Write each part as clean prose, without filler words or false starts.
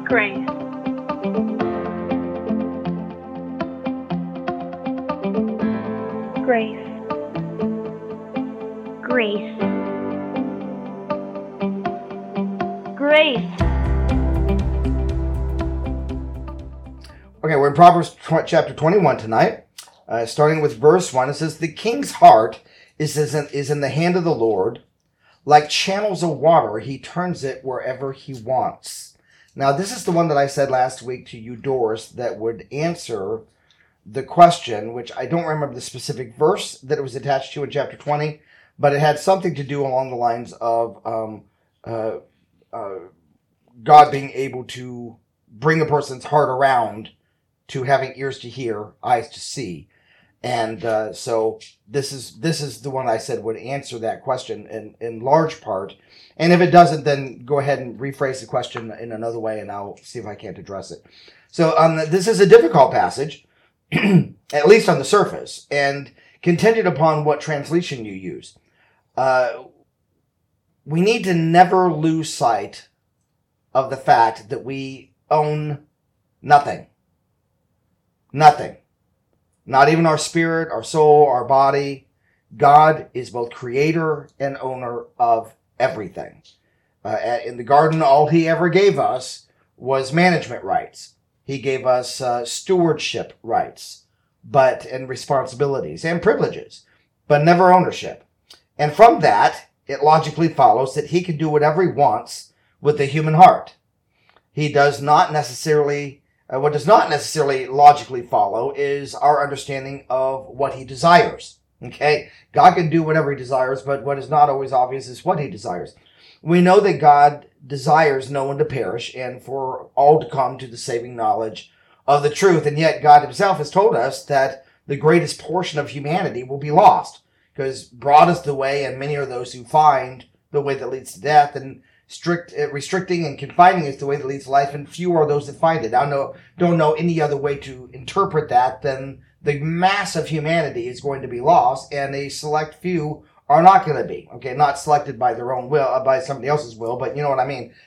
Grace. Grace. Grace. Grace. Okay, we're in Proverbs chapter 21 tonight. Starting with verse 1, it says, "The king's heart is in the hand of the Lord. Like channels of water, he turns it wherever he wants." Now, this is the one that I said last week to you, Doris, that would answer the question, which I don't remember the specific verse that it was attached to in chapter 20, but it had something to do along the lines of God being able to bring a person's heart around to having ears to hear, eyes to see. And so this is the one I said would answer that question in large part. And if it doesn't, then go ahead and rephrase the question in another way, and I'll see if I can't address it. So this is a difficult passage, at least on the surface, and contingent upon what translation you use. We need to never lose sight of the fact that we own nothing. Nothing. Not even our spirit, our soul, our body. God is both creator and owner of everything. In the garden, all he ever gave us was management rights. He gave us stewardship rights, and responsibilities and privileges, but never ownership. And from that, it logically follows that he can do whatever he wants with the human heart. He does not necessarily... what does not necessarily logically follow is our understanding of what he desires. Okay? God can do whatever he desires, but what is not always obvious is what he desires. We know that God desires no one to perish and for all to come to the saving knowledge of the truth. And yet God himself has told us that the greatest portion of humanity will be lost, because broad is the way and many are those who find the way that leads to death, and restricting and confining is the way that leads to life, and few are those that find it. I don't know any other way to interpret that than the mass of humanity is going to be lost, and a select few are not going to be. Okay, not selected by their own will, by somebody else's will, but you know what I mean.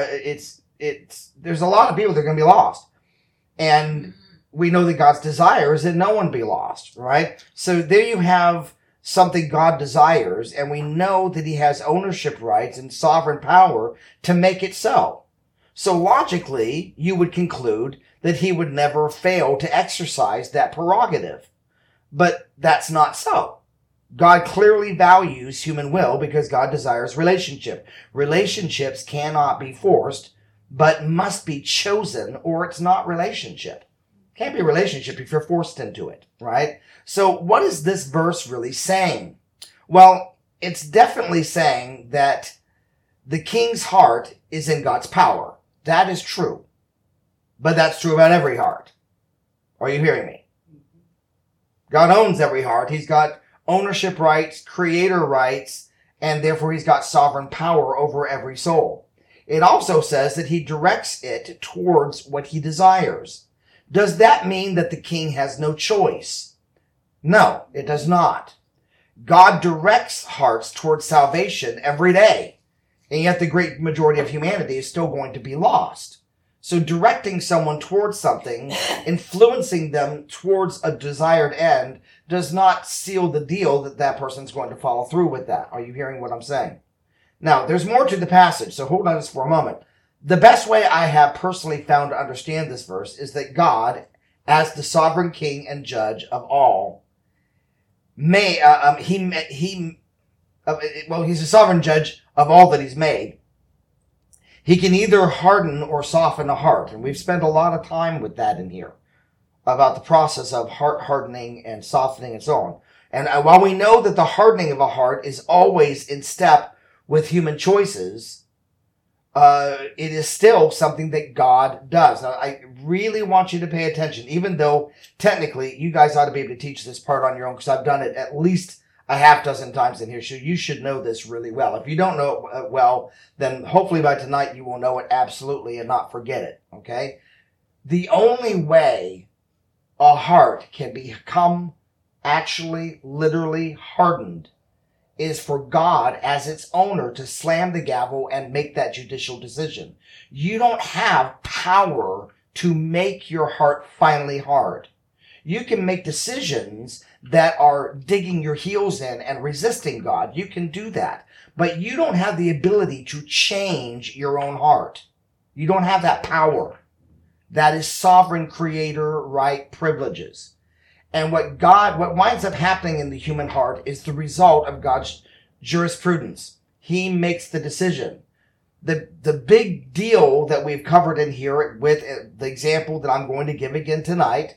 There's a lot of people that are going to be lost, and we know that God's desire is that no one be lost, right? So there you have something God desires, and we know that he has ownership rights and sovereign power to make it so. So logically, you would conclude that he would never fail to exercise that prerogative. But that's not so. God clearly values human will because God desires relationship. Relationships cannot be forced, but must be chosen, or it's not relationship. Can't be a relationship if you're forced into it, right? So what is this verse really saying? Well, it's definitely saying that the king's heart is in God's power. That is true. But that's true about every heart. Are you hearing me? God owns every heart. He's got ownership rights, creator rights, and therefore he's got sovereign power over every soul. It also says that he directs it towards what he desires. Does that mean that the king has no choice? No, it does not. God directs hearts towards salvation every day, and yet the great majority of humanity is still going to be lost. So directing someone towards something, influencing them towards a desired end, does not seal the deal that that person's going to follow through with that. Are you hearing what I'm saying? Now, there's more to the passage, so hold on just for a moment. The best way I have personally found to understand this verse is that God, as the sovereign king and judge of all, he's a sovereign judge of all that he's made. He can either harden or soften a heart, and we've spent a lot of time with that in here, about the process of heart hardening and softening and so on. And while we know that the hardening of a heart is always in step with human choices, it is still something that God does. Now, I really want you to pay attention, even though technically you guys ought to be able to teach this part on your own, because I've done it at least a half dozen times in here, so you should know this really well. If you don't know it well, then hopefully by tonight you will know it absolutely and not forget it, okay? The only way a heart can become actually literally hardened is for God as its owner to slam the gavel and make that judicial decision. You don't have power to make your heart finally hard. You can make decisions that are digging your heels in and resisting God. You can do that. But you don't have the ability to change your own heart. You don't have that power. That is sovereign creator right privileges. And what winds up happening in the human heart is the result of God's jurisprudence. He makes the decision. The big deal that we've covered in here with the example that I'm going to give again tonight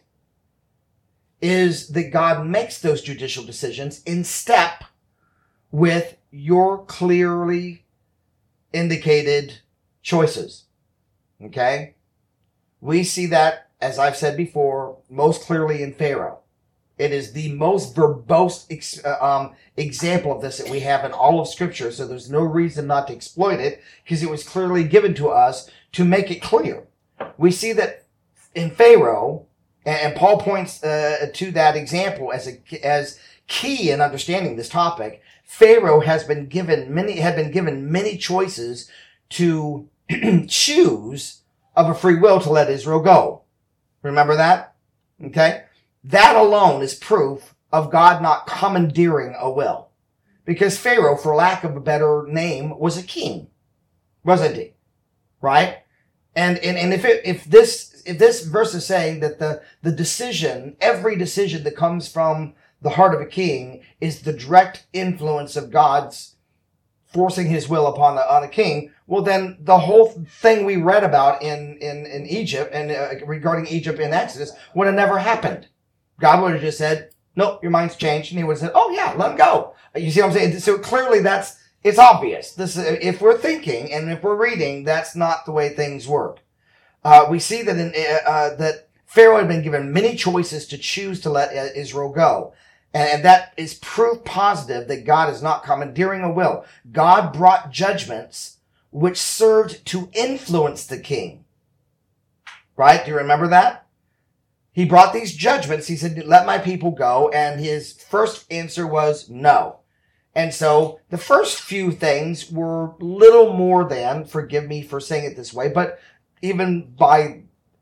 is that God makes those judicial decisions in step with your clearly indicated choices. Okay? We see that, as I've said before, most clearly in Pharaoh. It is the most verbose example of this that we have in all of Scripture, so there's no reason not to exploit it, because it was clearly given to us to make it clear. We see that in Pharaoh, and Paul points to that example as key in understanding this topic. Pharaoh had been given many choices to choose of a free will to let Israel go. Remember that? Okay? That alone is proof of God not commandeering a will. Because Pharaoh, for lack of a better name, was a king. Wasn't he? Right? And if this verse is saying that the decision, every decision that comes from the heart of a king is the direct influence of God's forcing his will on a king, well then the whole thing we read about in Egypt and regarding Egypt in Exodus would have never happened. God would have just said, nope, your mind's changed, and he would have said, oh yeah, let him go. You see what I'm saying? So clearly it's obvious. If we're thinking and if we're reading, that's not the way things work. We see that that Pharaoh had been given many choices to choose to let Israel go. And that is proof positive that God is not commandeering a will. God brought judgments which served to influence the king. Right? Do you remember that? He brought these judgments. He said, let my people go. And his first answer was no. And so the first few things were little more than, forgive me for saying it this way, but even by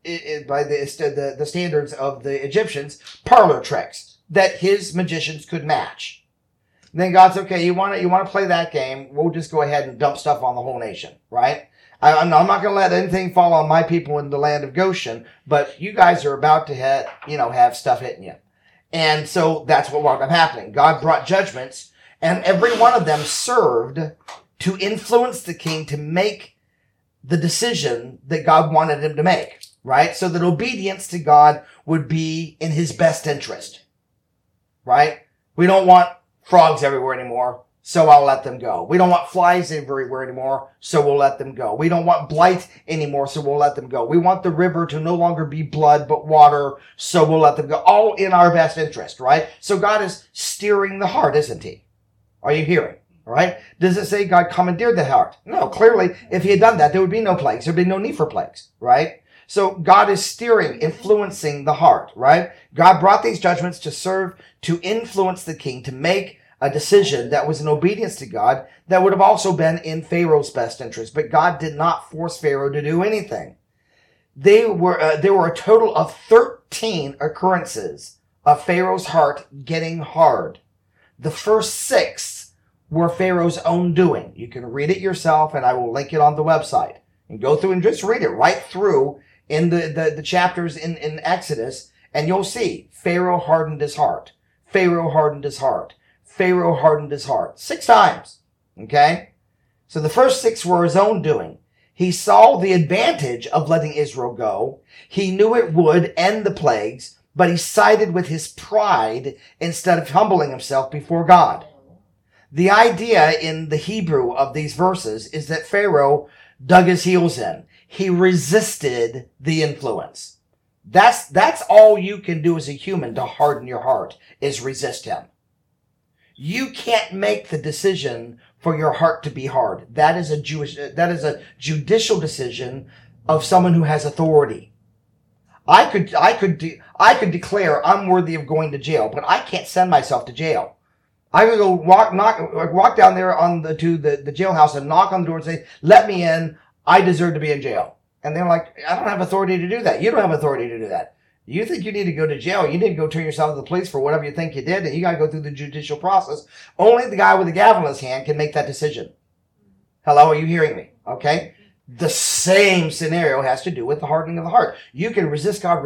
the standards of the Egyptians, parlor tricks that his magicians could match. And then God's, okay, you want to play that game, we'll just go ahead and dump stuff on the whole nation, right? I'm not going to let anything fall on my people in the land of Goshen, but you guys are about to have stuff hitting you. And so that's what wound up happening. God brought judgments, and every one of them served to influence the king to make the decision that God wanted him to make, right? So that obedience to God would be in his best interest, right? We don't want frogs everywhere anymore, so I'll let them go. We don't want flies everywhere anymore, so we'll let them go. We don't want blight anymore, so we'll let them go. We want the river to no longer be blood, but water, so we'll let them go. All in our best interest, right? So God is steering the heart, isn't he? Are you hearing? All right? Does it say God commandeered the heart? No, clearly, if he had done that, there would be no plagues. There would be no need for plagues, right? So God is steering, influencing the heart, right? God brought these judgments to serve to influence the king to make a decision that was in obedience to God that would have also been in Pharaoh's best interest. But God did not force Pharaoh to do anything. There were a total of 13 occurrences of Pharaoh's heart getting hard. The first 6 were Pharaoh's own doing. You can read it yourself, and I will link it on the website. And go through and just read it right through in the chapters in Exodus, and you'll see Pharaoh hardened his heart. Pharaoh hardened his heart. Pharaoh hardened his heart 6 times. Okay? So the first 6 were his own doing. He saw the advantage of letting Israel go. He knew it would end the plagues, but he sided with his pride instead of humbling himself before God. The idea in the Hebrew of these verses is that Pharaoh dug his heels in. He resisted the influence. That's all you can do as a human to harden your heart, is resist him. You can't make the decision for your heart to be hard. That is a judicial decision of someone who has authority. I could declare I'm worthy of going to jail, but I can't send myself to jail. I could go walk down there to the jailhouse and knock on the door and say, "Let me in. I deserve to be in jail." And they're like, "I don't have authority to do that. You don't have authority to do that. You think you need to go to jail. You need to go turn yourself to the police for whatever you think you did, and you got to go through the judicial process. Only the guy with the gavel in his hand can make that decision." Hello, are you hearing me? Okay? The same scenario has to do with the hardening of the heart. You can resist God,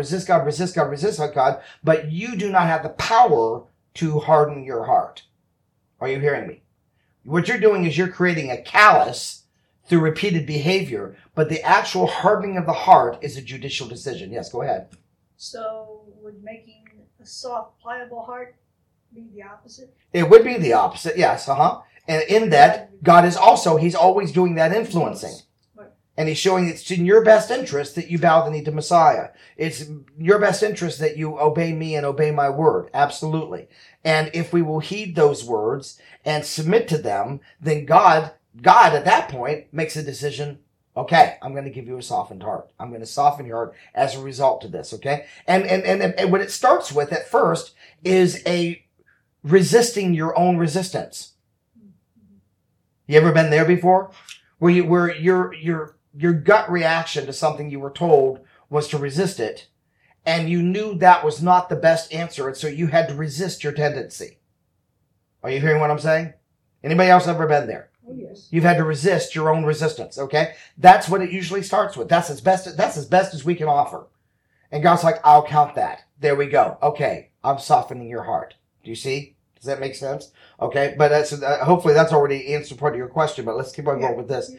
but you do not have the power to harden your heart. Are you hearing me? What you're doing is you're creating a callus through repeated behavior, but the actual hardening of the heart is a judicial decision. Yes, go ahead. So would making a soft, pliable heart be the opposite? It would be the opposite, yes, And in that, God is also, he's always doing that influencing. And he's showing it's in your best interest that you bow the knee to Messiah. It's your best interest that you obey me and obey my word. Absolutely. And if we will heed those words and submit to them, then God at that point makes a decision. Okay, I'm going to give you a softened heart. I'm going to soften your heart as a result of this. Okay. And what it starts with at first is a resisting your own resistance. You ever been there before? Where your gut reaction to something you were told was to resist it, and you knew that was not the best answer, and so you had to resist your tendency. Are you hearing what I'm saying? Anybody else ever been there? Oh, yes. You've had to resist your own resistance, okay? That's what it usually starts with. That's as best as we can offer. And God's like, I'll count that. There we go. Okay, I'm softening your heart. Do you see? Does that make sense? Okay, but that's hopefully that's already answered part of your question, but let's keep on going with this.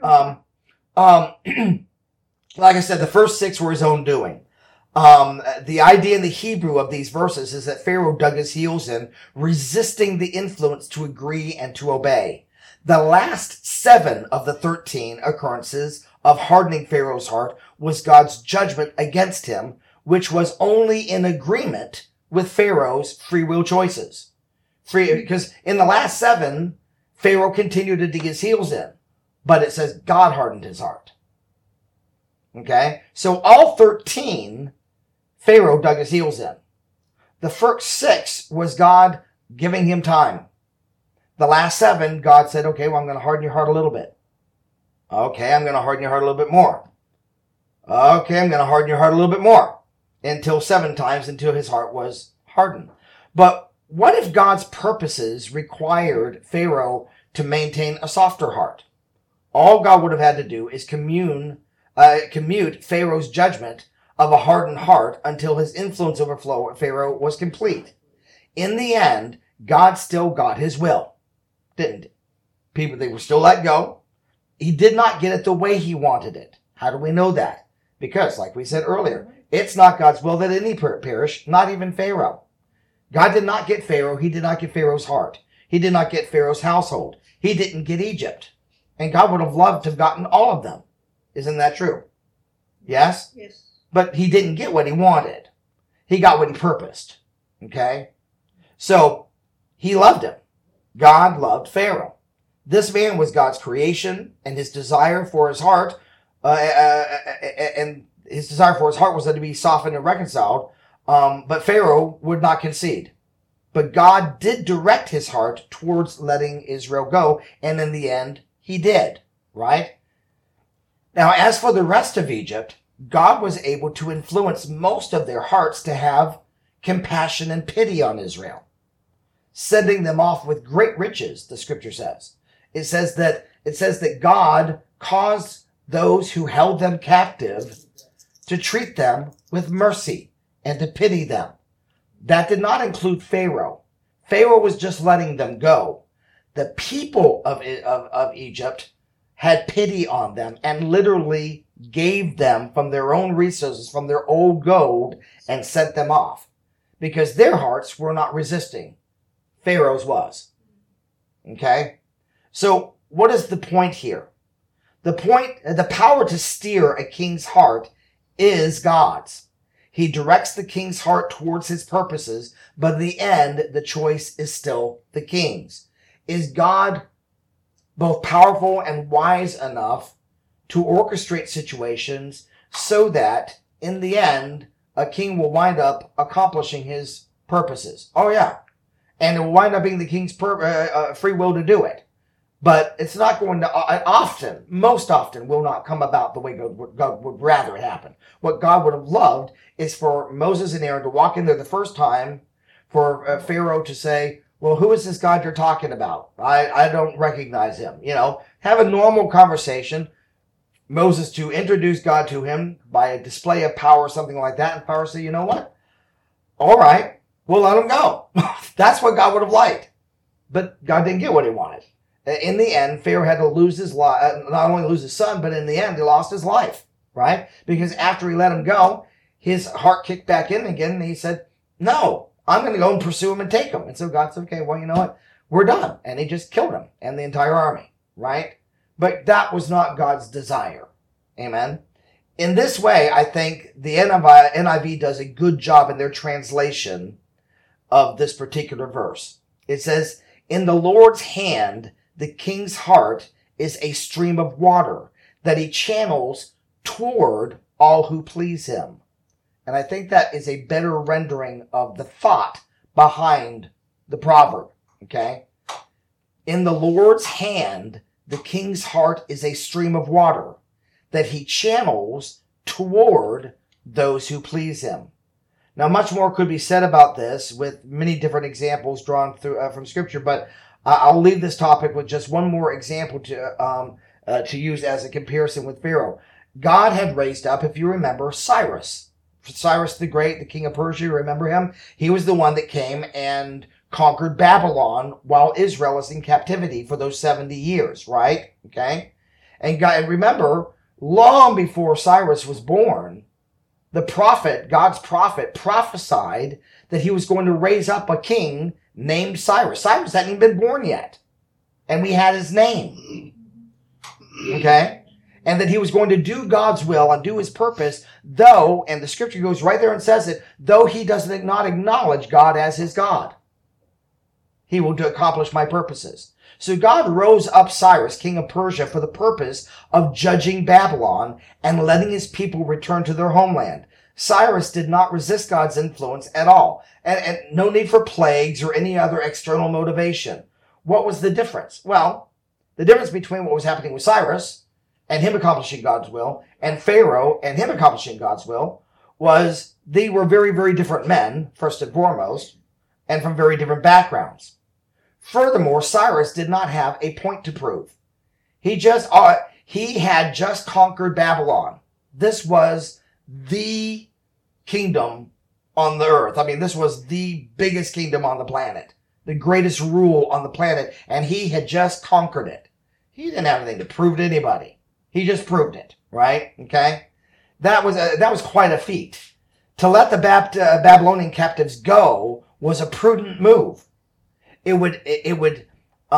Like I said, the first 6 were his own doing. The idea in the Hebrew of these verses is that Pharaoh dug his heels in, resisting the influence to agree and to obey. The last 7 of the 13 occurrences of hardening Pharaoh's heart was God's judgment against him, which was only in agreement with Pharaoh's free will choices. Because in the last 7, Pharaoh continued to dig his heels in. But it says God hardened his heart. Okay? So all 13, Pharaoh dug his heels in. The first 6 was God giving him time. The last 7, God said, okay, well, I'm going to harden your heart a little bit. Okay, I'm going to harden your heart a little bit more. Okay, I'm going to harden your heart a little bit more. Until 7 times, until his heart was hardened. But what if God's purposes required Pharaoh to maintain a softer heart? All God would have had to do is commute Pharaoh's judgment of a hardened heart until his influence over Pharaoh was complete. In the end, God still got his will, didn't he? They were still let go. He did not get it the way he wanted it. How do we know that? Because, like we said earlier, it's not God's will that any perish, not even Pharaoh. God did not get Pharaoh. He did not get Pharaoh's heart. He did not get Pharaoh's household. He didn't get Egypt. And God would have loved to have gotten all of them. Isn't that true? Yes? Yes. But he didn't get what he wanted. He got what he purposed. Okay? So, he loved him. God loved Pharaoh. This man was God's creation, and his desire for his heart, was to be softened and reconciled. But Pharaoh would not concede. But God did direct his heart towards letting Israel go, and in the end, he did, right? Now, as for the rest of Egypt, God was able to influence most of their hearts to have compassion and pity on Israel, sending them off with great riches, the scripture says. It says that God caused those who held them captive to treat them with mercy and to pity them. That did not include Pharaoh. Pharaoh was just letting them go. The people of Egypt had pity on them and literally gave them from their own resources, from their old gold, and sent them off because their hearts were not resisting. Pharaoh's was. Okay? So what is the point here? The power to steer a king's heart is God's. He directs the king's heart towards his purposes, but in the end, the choice is still the king's. Is God both powerful and wise enough to orchestrate situations so that in the end, a king will wind up accomplishing his purposes? Oh yeah. And it will wind up being the king's free will to do it. But it's not going to most often will not come about the way God would rather it happen. What God would have loved is for Moses and Aaron to walk in there the first time, for Pharaoh to say, well, who is this God you're talking about? I don't recognize him. Have a normal conversation. Moses to introduce God to him by a display of power or something like that. And Pharaoh say, you know what? All right, we'll let him go. That's what God would have liked. But God didn't get what he wanted. In the end, Pharaoh had to lose his life, not only lose his son, but in the end, he lost his life, right? Because after he let him go, his heart kicked back in again, and he said, no, I'm going to go and pursue him and take him. And so God said, okay, well, you know what? We're done. And he just killed him and the entire army, right? But that was not God's desire. Amen? In this way, I think the NIV does a good job in their translation of this particular verse. It says, in the Lord's hand, the king's heart is a stream of water that he channels toward all who please him. And I think that is a better rendering of the thought behind the proverb. Okay? In the Lord's hand, the king's heart is a stream of water that he channels toward those who please him. Now, much more could be said about this with many different examples drawn through from Scripture, but I'll leave this topic with just one more example to use as a comparison with Pharaoh. God had raised up, if you remember, Cyrus the Great, the king of Persia. You remember him? He was the one that came and conquered Babylon while Israel was in captivity for those 70 years, right? Okay? And remember, long before Cyrus was born, the prophet, God's prophet, prophesied that he was going to raise up a king named Cyrus. Cyrus hadn't even been born yet. And we had his name. Okay? And that he was going to do God's will and do his purpose, though, and the scripture goes right there and says it, though he does not acknowledge God as his God. He will accomplish my purposes. So God rose up Cyrus, king of Persia, for the purpose of judging Babylon and letting his people return to their homeland. Cyrus did not resist God's influence at all. And no need for plagues or any other external motivation. What was the difference? Well, the difference between what was happening with Cyrus and him accomplishing God's will and Pharaoh and him accomplishing God's will was they were very, very different men, first and foremost, and from very different backgrounds. Furthermore, Cyrus did not have a point to prove. He had just conquered Babylon. This was the kingdom on the earth. I mean, this was the biggest kingdom on the planet, the greatest rule on the planet, and he had just conquered it. He didn't have anything to prove to anybody. He just proved it, right? Okay? That was quite a feat. To let the Babylonian captives go was a prudent move. It would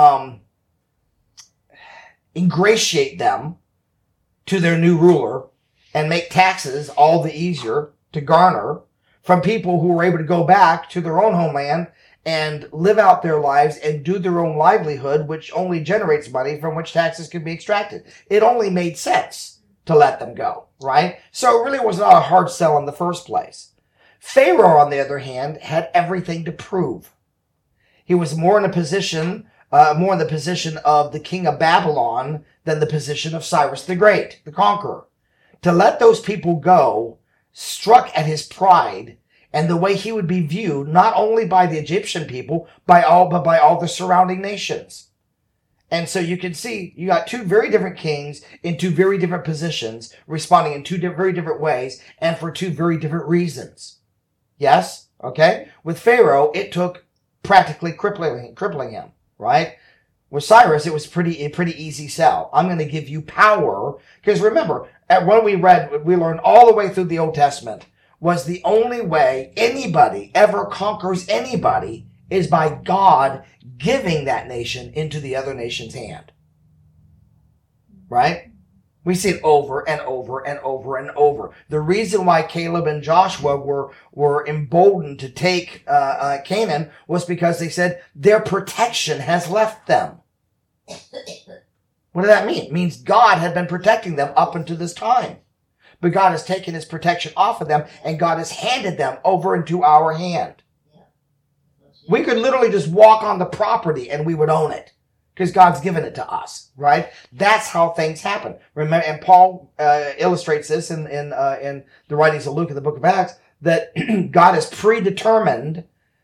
ingratiate them to their new ruler and make taxes all the easier to garner from people who were able to go back to their own homeland and live out their lives and do their own livelihood, which only generates money from which taxes could be extracted. It only made sense to let them go, right? So it really was not a hard sell in the first place. Pharaoh, on the other hand, had everything to prove. He was more in the position of the king of Babylon than the position of Cyrus the Great, the conqueror. To let those people go struck at his pride and the way he would be viewed not only by the Egyptian people, but by all the surrounding nations. And so you can see you got two very different kings in two very different positions, responding in two very different ways and for two very different reasons. Yes? Okay? With Pharaoh, it took practically crippling him, right? With Cyrus, it was a pretty easy sell. I'm going to give you power. Because remember, when we learned all the way through the Old Testament, was the only way anybody ever conquers anybody is by God giving that nation into the other nation's hand. Right? We see it over and over and over and over. The reason why Caleb and Joshua were emboldened to take Canaan was because they said their protection has left them. What does that mean? It means God had been protecting them up until this time. But God has taken his protection off of them and God has handed them over into our hand. We could literally just walk on the property and we would own it because God's given it to us, right? That's how things happen. Remember, and Paul illustrates this in the writings of Luke in the book of Acts, that God has predetermined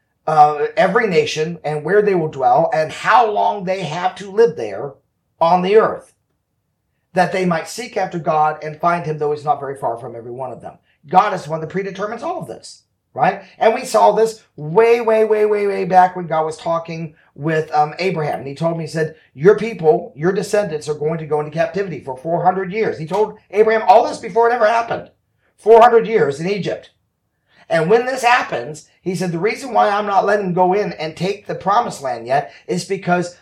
every nation and where they will dwell and how long they have to live there on the earth, that they might seek after God and find him, though he's not very far from every one of them. God is the one that predetermines all of this, right? And we saw this way back when God was talking with Abraham. And he told me, he said, your people, your descendants are going to go into captivity for 400 years. He told Abraham all this before it ever happened. 400 years in Egypt. And when this happens, he said, the reason why I'm not letting them go in and take the promised land yet is because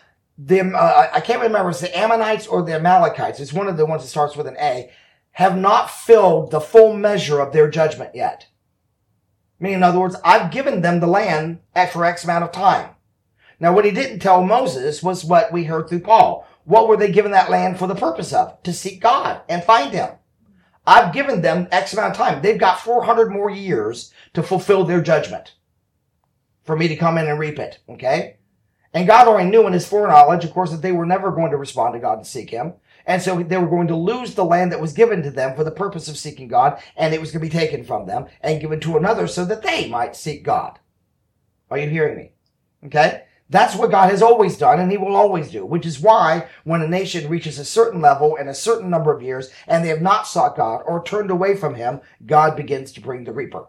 I can't remember if it's the Ammonites or the Amalekites. It's one of the ones that starts with an A, have not filled the full measure of their judgment yet. Meaning, in other words, I've given them the land for X amount of time. Now, what he didn't tell Moses was what we heard through Paul. What were they given that land for the purpose of? To seek God and find him. I've given them X amount of time. They've got 400 more years to fulfill their judgment for me to come in and reap it, okay? And God already knew in his foreknowledge, of course, that they were never going to respond to God and seek him. And so they were going to lose the land that was given to them for the purpose of seeking God, and it was going to be taken from them and given to another so that they might seek God. Are you hearing me? Okay? That's what God has always done, and he will always do, which is why when a nation reaches a certain level in a certain number of years and they have not sought God or turned away from him, God begins to bring the reaper.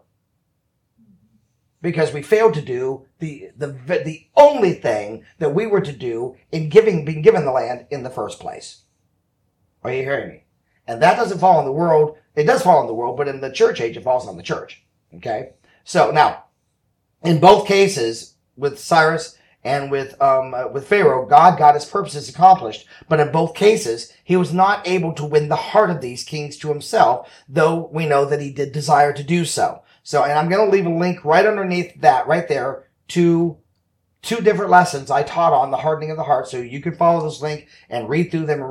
Because we failed to do the only thing that we were to do in being given the land in the first place. Are you hearing me? And that doesn't fall on the world. It does fall on the world, but in the church age, it falls on the church. Okay? So now, in both cases, with Cyrus and with Pharaoh, God got his purposes accomplished. But in both cases, he was not able to win the heart of these kings to himself, though we know that he did desire to do so. So, and I'm going to leave a link right underneath that, right there, to 2 different lessons I taught on the hardening of the heart. So you can follow this link and read through them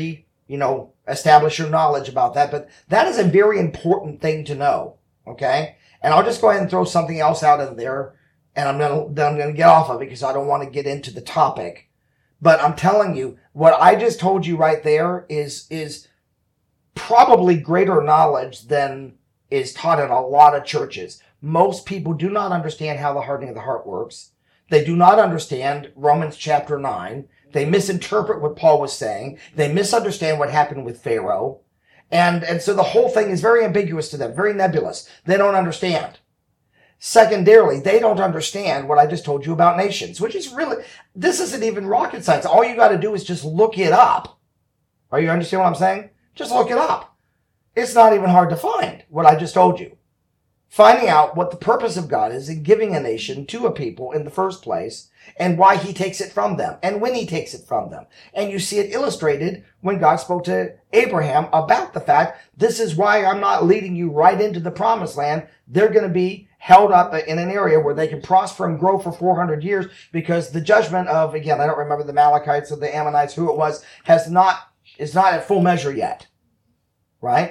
and establish your knowledge about that. But that is a very important thing to know. Okay. And I'll just go ahead and throw something else out in there. And I'm going to get off of it because I don't want to get into the topic. But I'm telling you, what I just told you right there is probably greater knowledge than is taught in a lot of churches. Most people do not understand how the hardening of the heart works. They do not understand Romans chapter 9. They misinterpret what Paul was saying. They misunderstand what happened with Pharaoh. And so the whole thing is very ambiguous to them, very nebulous. They don't understand. Secondarily, they don't understand what I just told you about nations, which is really, this isn't even rocket science. All you got to do is just look it up. Are you understand what I'm saying? Just look it up. It's not even hard to find what I just told you. Finding out what the purpose of God is in giving a nation to a people in the first place and why he takes it from them and when he takes it from them. And you see it illustrated when God spoke to Abraham about the fact, this is why I'm not leading you right into the promised land. They're going to be held up in an area where they can prosper and grow for 400 years because the judgment of, again, I don't remember the Amalekites or the Ammonites, who it was, is not at full measure yet. Right?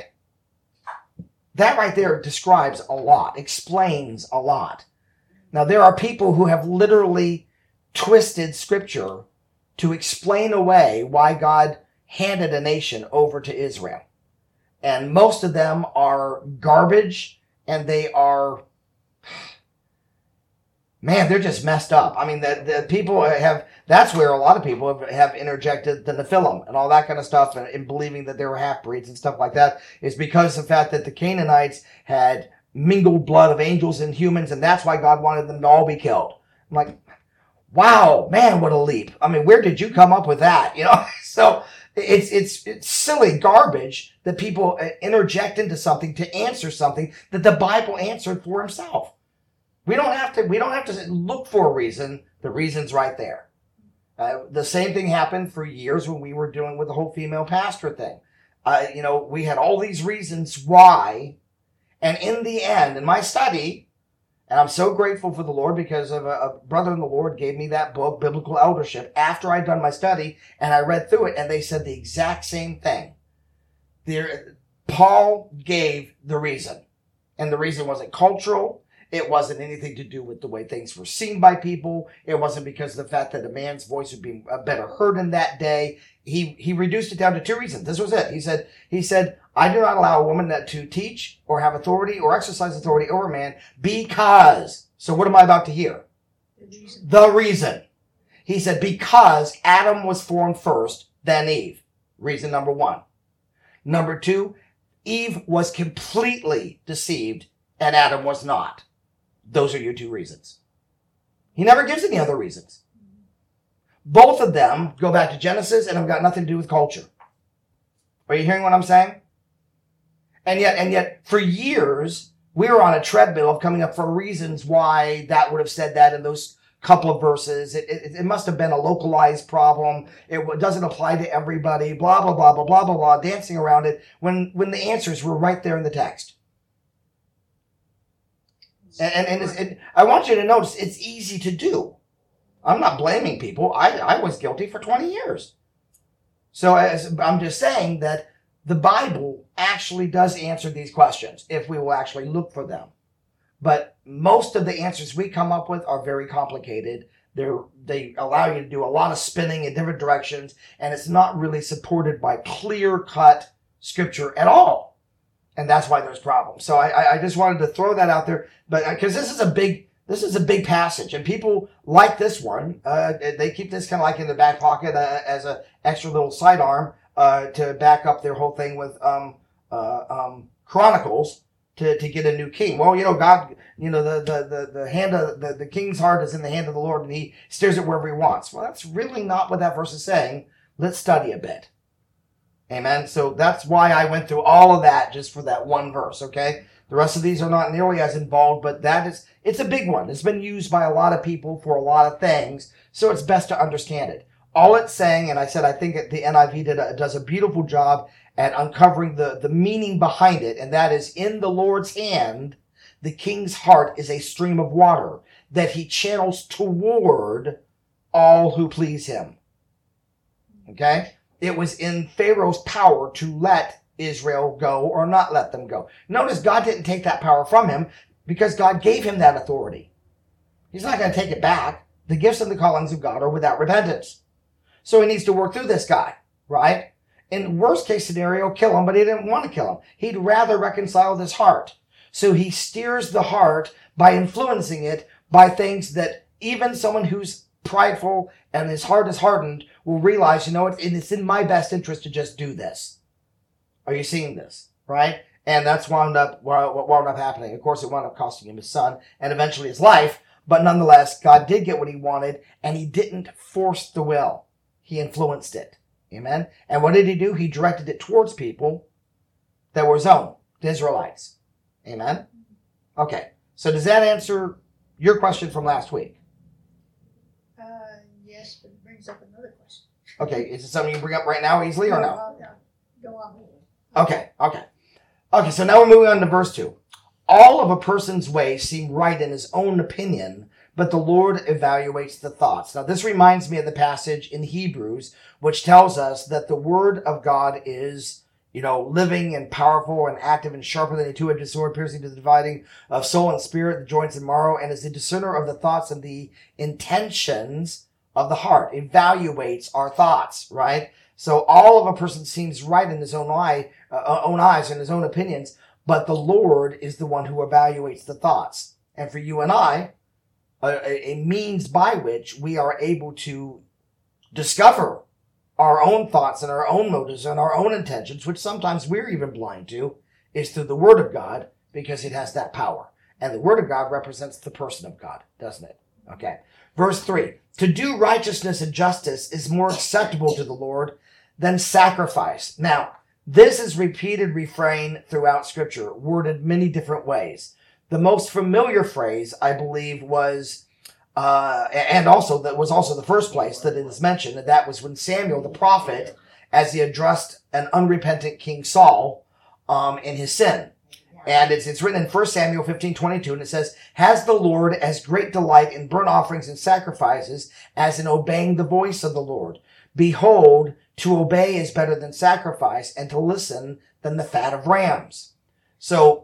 That right there describes a lot, explains a lot. Now, there are people who have literally twisted scripture to explain away why God handed a nation over to Israel. And most of them are garbage, and they are, man, they're just messed up. I mean, the people that's where a lot of people have interjected the Nephilim and all that kind of stuff and believing that they were half-breeds and stuff like that is because of the fact that the Canaanites had mingled blood of angels and humans, and that's why God wanted them to all be killed. I'm like, wow, man, what a leap. I mean, where did you come up with that? So it's silly garbage that people interject into something to answer something that the Bible answered for himself. We don't have to look for a reason. The reason's right there. The same thing happened for years when we were dealing with the whole female pastor thing. We had all these reasons why. And in the end, in my study, and I'm so grateful for the Lord because of a brother in the Lord gave me that book, Biblical Eldership, after I'd done my study, and I read through it, and they said the exact same thing. Paul gave the reason. And the reason wasn't cultural. It wasn't anything to do with the way things were seen by people. It wasn't because of the fact that a man's voice would be better heard in that day. He reduced it down to 2 reasons. This was it. He said, I do not allow a woman to teach or have authority or exercise authority over a man because. So what am I about to hear? The reason. He said, because Adam was formed first, then Eve. Reason number 1. Number 2, Eve was completely deceived and Adam was not. Those are your 2 reasons. He never gives any other reasons. Both of them go back to Genesis and have got nothing to do with culture. Are you hearing what I'm saying? And yet, for years, we were on a treadmill of coming up for reasons why that would have said that in those couple of verses. It must have been a localized problem. It doesn't apply to everybody. Blah, blah, blah, blah, blah, blah, blah, dancing around it when the answers were right there in the text. And I want you to notice it's easy to do. I'm not blaming people. I was guilty for 20 years. So I'm just saying that the Bible actually does answer these questions if we will actually look for them. But most of the answers we come up with are very complicated. They allow you to do a lot of spinning in different directions, and it's not really supported by clear-cut scripture at all. And that's why there's problems. So I just wanted to throw that out there, but because this is a big passage, and people like this one. They keep this kind of like in the back pocket as a extra little sidearm to back up their whole thing with Chronicles to get a new king. Well, God, the hand of the king's heart is in the hand of the Lord, and he steers it wherever he wants. Well, that's really not what that verse is saying. Let's study a bit. Amen. So that's why I went through all of that just for that one verse, okay? The rest of these are not nearly as involved, but it's a big one. It's been used by a lot of people for a lot of things, so it's best to understand it. All it's saying, and I said I think the NIV does a beautiful job at uncovering the meaning behind it, and that is, in the Lord's hand, the king's heart is a stream of water that he channels toward all who please him. Okay? It was in Pharaoh's power to let Israel go or not let them go. Notice God didn't take that power from him because God gave him that authority. He's not going to take it back. The gifts and the callings of God are without repentance. So he needs to work through this guy, right? In worst case scenario, kill him, but he didn't want to kill him. He'd rather reconcile this heart. So he steers the heart by influencing it by things that even someone who's prideful and his heart is hardened will realize, it's in my best interest to just do this. Are you seeing this? Right? And that's what wound up happening. Of course, it wound up costing him his son and eventually his life. But nonetheless, God did get what he wanted, and he didn't force the will. He influenced it. Amen? And what did he do? He directed it towards people that were his own, the Israelites. Amen? Okay. So does that answer your question from last week? Yes, but it brings up another question. Okay. Is it something you bring up right now easily or no? Go on. Okay. Okay, so now we're moving on to verse 2. All of a person's ways seem right in his own opinion, but the Lord evaluates the thoughts. Now, this reminds me of the passage in Hebrews, which tells us that the word of God is, living and powerful and active and sharper than a two-edged sword, piercing to the dividing of soul and spirit, the joints and marrow, and is the discerner of the thoughts and the intentions of the heart. Evaluates our thoughts, right? So all of a person seems right in his own eyes and his own opinions, but the Lord is the one who evaluates the thoughts. And for you and I, a means by which we are able to discover our own thoughts and our own motives and our own intentions, which sometimes we're even blind to, is through the Word of God, because it has that power. And the Word of God represents the person of God, doesn't it? Okay. Verse 3, to do righteousness and justice is more acceptable to the Lord than sacrifice. Now, this is repeated refrain throughout Scripture, worded many different ways. The most familiar phrase, I believe, was, and also that was also the first place that it is mentioned, and that was when Samuel, the prophet, as he addressed an unrepentant King Saul in his sin. And it's written in 1 Samuel 15:22, and it says, has the Lord as great delight in burnt offerings and sacrifices as in obeying the voice of the Lord? Behold, to obey is better than sacrifice, and to listen than the fat of rams. So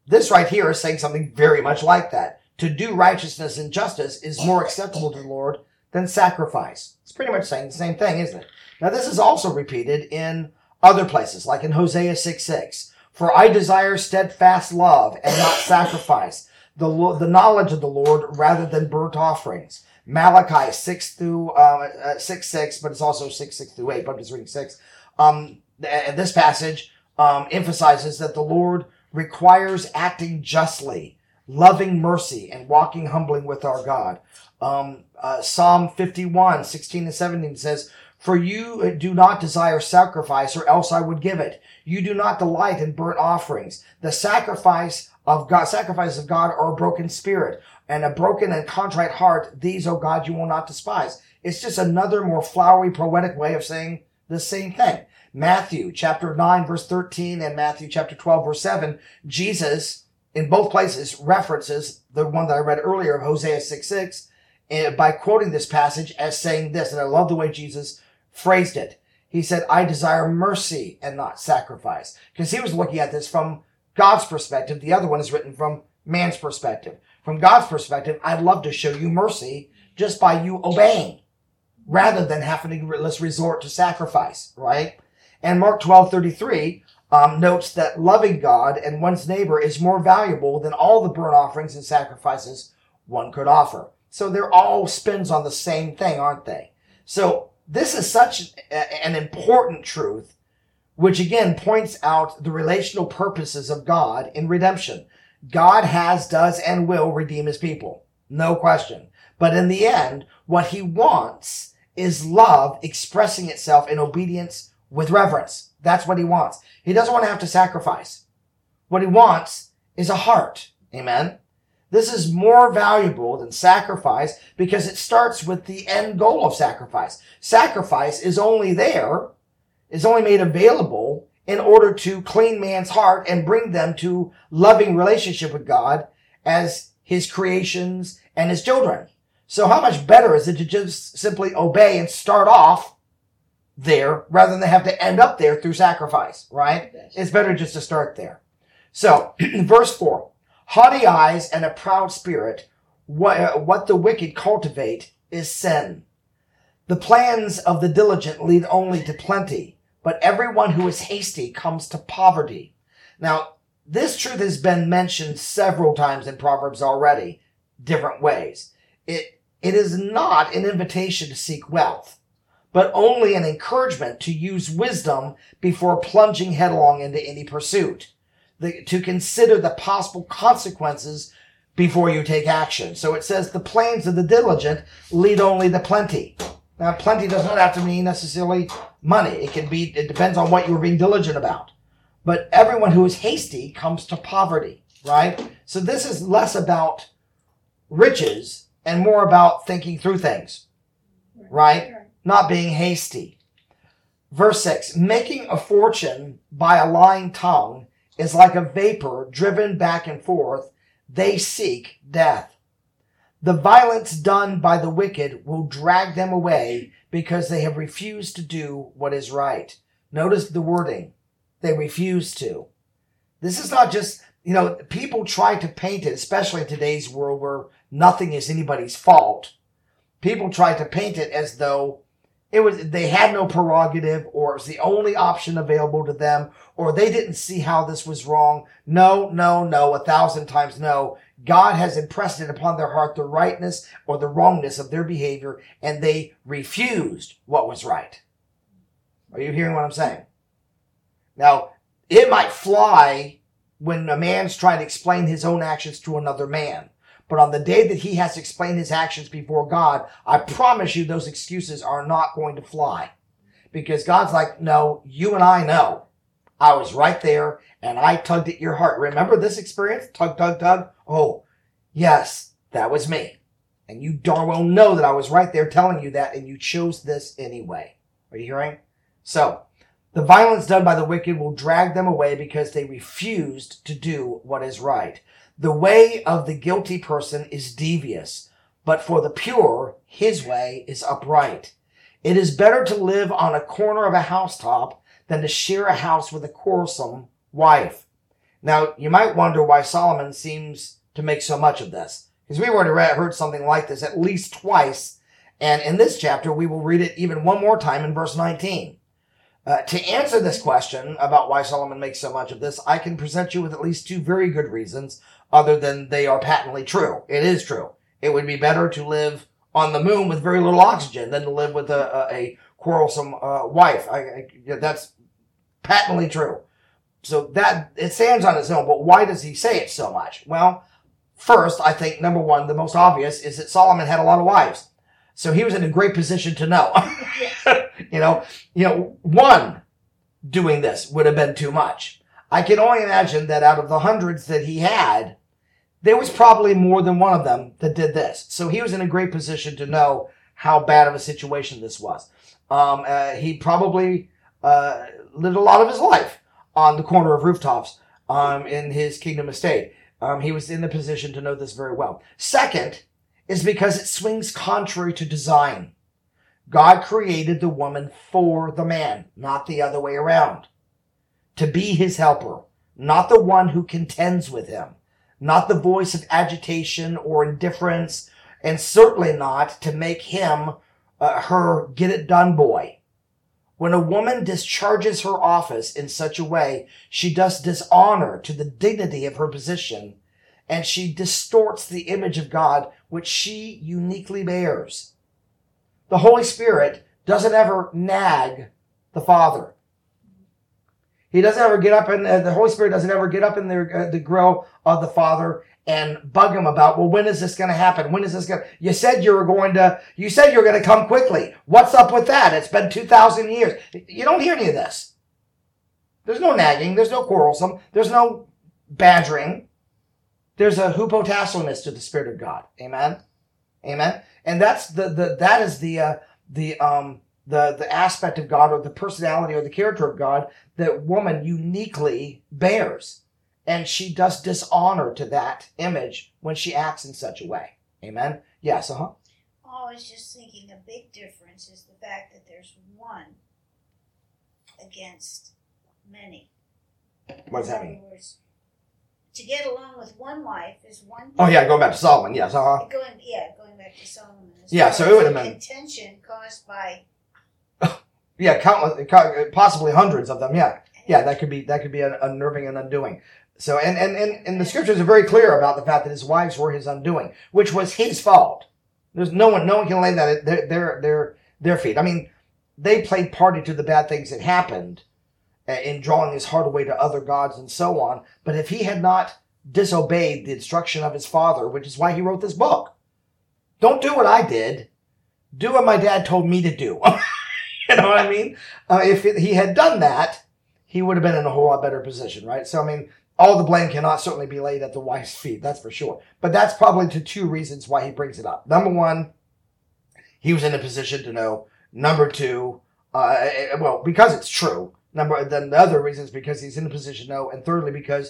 this right here is saying something very much like that. To do righteousness and justice is more acceptable to the Lord than sacrifice. It's pretty much saying the same thing, isn't it? Now, this is also repeated in other places, like in Hosea 6:6. For I desire steadfast love and not sacrifice, the knowledge of the Lord rather than burnt offerings. Malachi 6:6, but it's also 6:6 through 8, but I'm just reading 6. This passage emphasizes that the Lord requires acting justly, loving mercy, and walking humbly with our God. Psalm 51:16 and 17 says, for you do not desire sacrifice, or else I would give it. You do not delight in burnt offerings. The sacrifices of God are a broken spirit, and a broken and contrite heart. These, O God, you will not despise. It's just another more flowery, poetic way of saying the same thing. Matthew chapter 9, verse 13, and Matthew chapter 12, verse 7, Jesus, in both places, references the one that I read earlier of Hosea 6:6, by quoting this passage as saying this, and I love the way Jesus phrased it. He said, I desire mercy and not sacrifice. Because he was looking at this from God's perspective. The other one is written from man's perspective. From God's perspective, I'd love to show you mercy just by you obeying, rather than having to resort to sacrifice, right? And Mark 12:33 notes that loving God and one's neighbor is more valuable than all the burnt offerings and sacrifices one could offer. So they're all spins on the same thing, aren't they? So this is such an important truth, which again points out the relational purposes of God in redemption. God has, does, and will redeem his people. No question. But in the end, what he wants is love expressing itself in obedience with reverence. That's what he wants. He doesn't want to have to sacrifice. What he wants is a heart. Amen. This is more valuable than sacrifice because it starts with the end goal of sacrifice. Sacrifice is only made available in order to clean man's heart and bring them to loving relationship with God as his creations and his children. So how much better is it to just simply obey and start off there rather than have to end up there through sacrifice, right? It's better just to start there. So, verse 4. Haughty eyes and a proud spirit, what the wicked cultivate is sin. The plans of the diligent lead only to plenty, but everyone who is hasty comes to poverty. Now, this truth has been mentioned several times in Proverbs already, different ways. It is not an invitation to seek wealth, but only an encouragement to use wisdom before plunging headlong into any pursuit. To consider the possible consequences before you take action. So it says the plans of the diligent lead only to plenty. Now, plenty does not have to mean necessarily money. It depends on what you're being diligent about. But everyone who is hasty comes to poverty, right? So this is less about riches and more about thinking through things, right? Not being hasty. Verse 6, making a fortune by a lying tongue is like a vapor driven back and forth. They seek death. The violence done by the wicked will drag them away because they have refused to do what is right. Notice the wording. They refuse to. This is not just, people try to paint it, especially in today's world where nothing is anybody's fault. People try to paint it as though they had no prerogative, or it was the only option available to them, or they didn't see how this was wrong. No, 1,000 times no. God has impressed it upon their heart the rightness or the wrongness of their behavior, and they refused what was right. Are you hearing what I'm saying? Now, it might fly when a man's trying to explain his own actions to another man. But on the day that he has to explain his actions before God, I promise you those excuses are not going to fly. Because God's like, no, you and I know. I was right there and I tugged at your heart. Remember this experience? Tug. Oh, yes, that was me. And you darn well know that I was right there telling you that, and you chose this anyway. Are you hearing? So, the violence done by the wicked will drag them away because they refused to do what is right. The way of the guilty person is devious, but for the pure, his way is upright. It is better to live on a corner of a housetop than to share a house with a quarrelsome wife. Now, you might wonder why Solomon seems to make so much of this. Because we've already heard something like this at least twice. And in this chapter, we will read it even one more time in verse 19. To answer this question about why Solomon makes so much of this, I can present you with at least two very good reasons, other than they are patently true. It is true. It would be better to live on the moon with very little oxygen than to live with a quarrelsome wife. That's patently true. So that, it stands on its own, but why does he say it so much? Well, first, I think, number one, the most obvious is that Solomon had a lot of wives. So he was in a great position to know. One doing this would have been too much. I can only imagine that out of the hundreds that he had, there was probably more than one of them that did this. So he was in a great position to know how bad of a situation this was. He probably lived a lot of his life on the corner of rooftops in his kingdom estate. He was in the position to know this very well. Second is because it swings contrary to design. God created the woman for the man, not the other way around. To be his helper, not the one who contends with him, not the voice of agitation or indifference, and certainly not to make him her get-it-done boy. When a woman discharges her office in such a way, she does dishonor to the dignity of her position, and she distorts the image of God, which she uniquely bears. The Holy Spirit doesn't ever nag the Father. He doesn't ever get up, and the Holy Spirit doesn't ever get up in the grill of the Father and bug him about, well, when is this going to happen? When is this going to, you said you were going to come quickly. What's up with that? It's been 2,000 years. You don't hear any of this. There's no nagging. There's no quarrelsome. There's no badgering. There's a hupotassonis to the Spirit of God. Amen. Amen. And that's that is the aspect of God, or the personality or the character of God that woman uniquely bears. And she does dishonor to that image when she acts in such a way. Amen? Yes, Oh, I was just thinking a big difference is the fact that there's one against many. What does that mean? In other words, to get along with one wife is one thing. Oh, yeah, going back to Solomon, yes, Going back to Solomon. Yeah, so it would have been contention caused by. Yeah, countless, possibly hundreds of them. Yeah, that could be unnerving and undoing. So, and the scriptures are very clear about the fact that his wives were his undoing, which was his fault. There's no one can lay that at their feet. I mean, they played party to the bad things that happened in drawing his heart away to other gods and so on. But if he had not disobeyed the instruction of his father, which is why he wrote this book, don't do what I did. Do what my dad told me to do. You know what I mean? If he had done that, he would have been in a whole lot better position, right? So, I mean, all the blame cannot certainly be laid at the wife's feet, that's for sure. But that's probably the two reasons why he brings it up. Number one, he was in a position to know. Number two, because it's true. Then the other reason is because he's in a position to know. And thirdly, because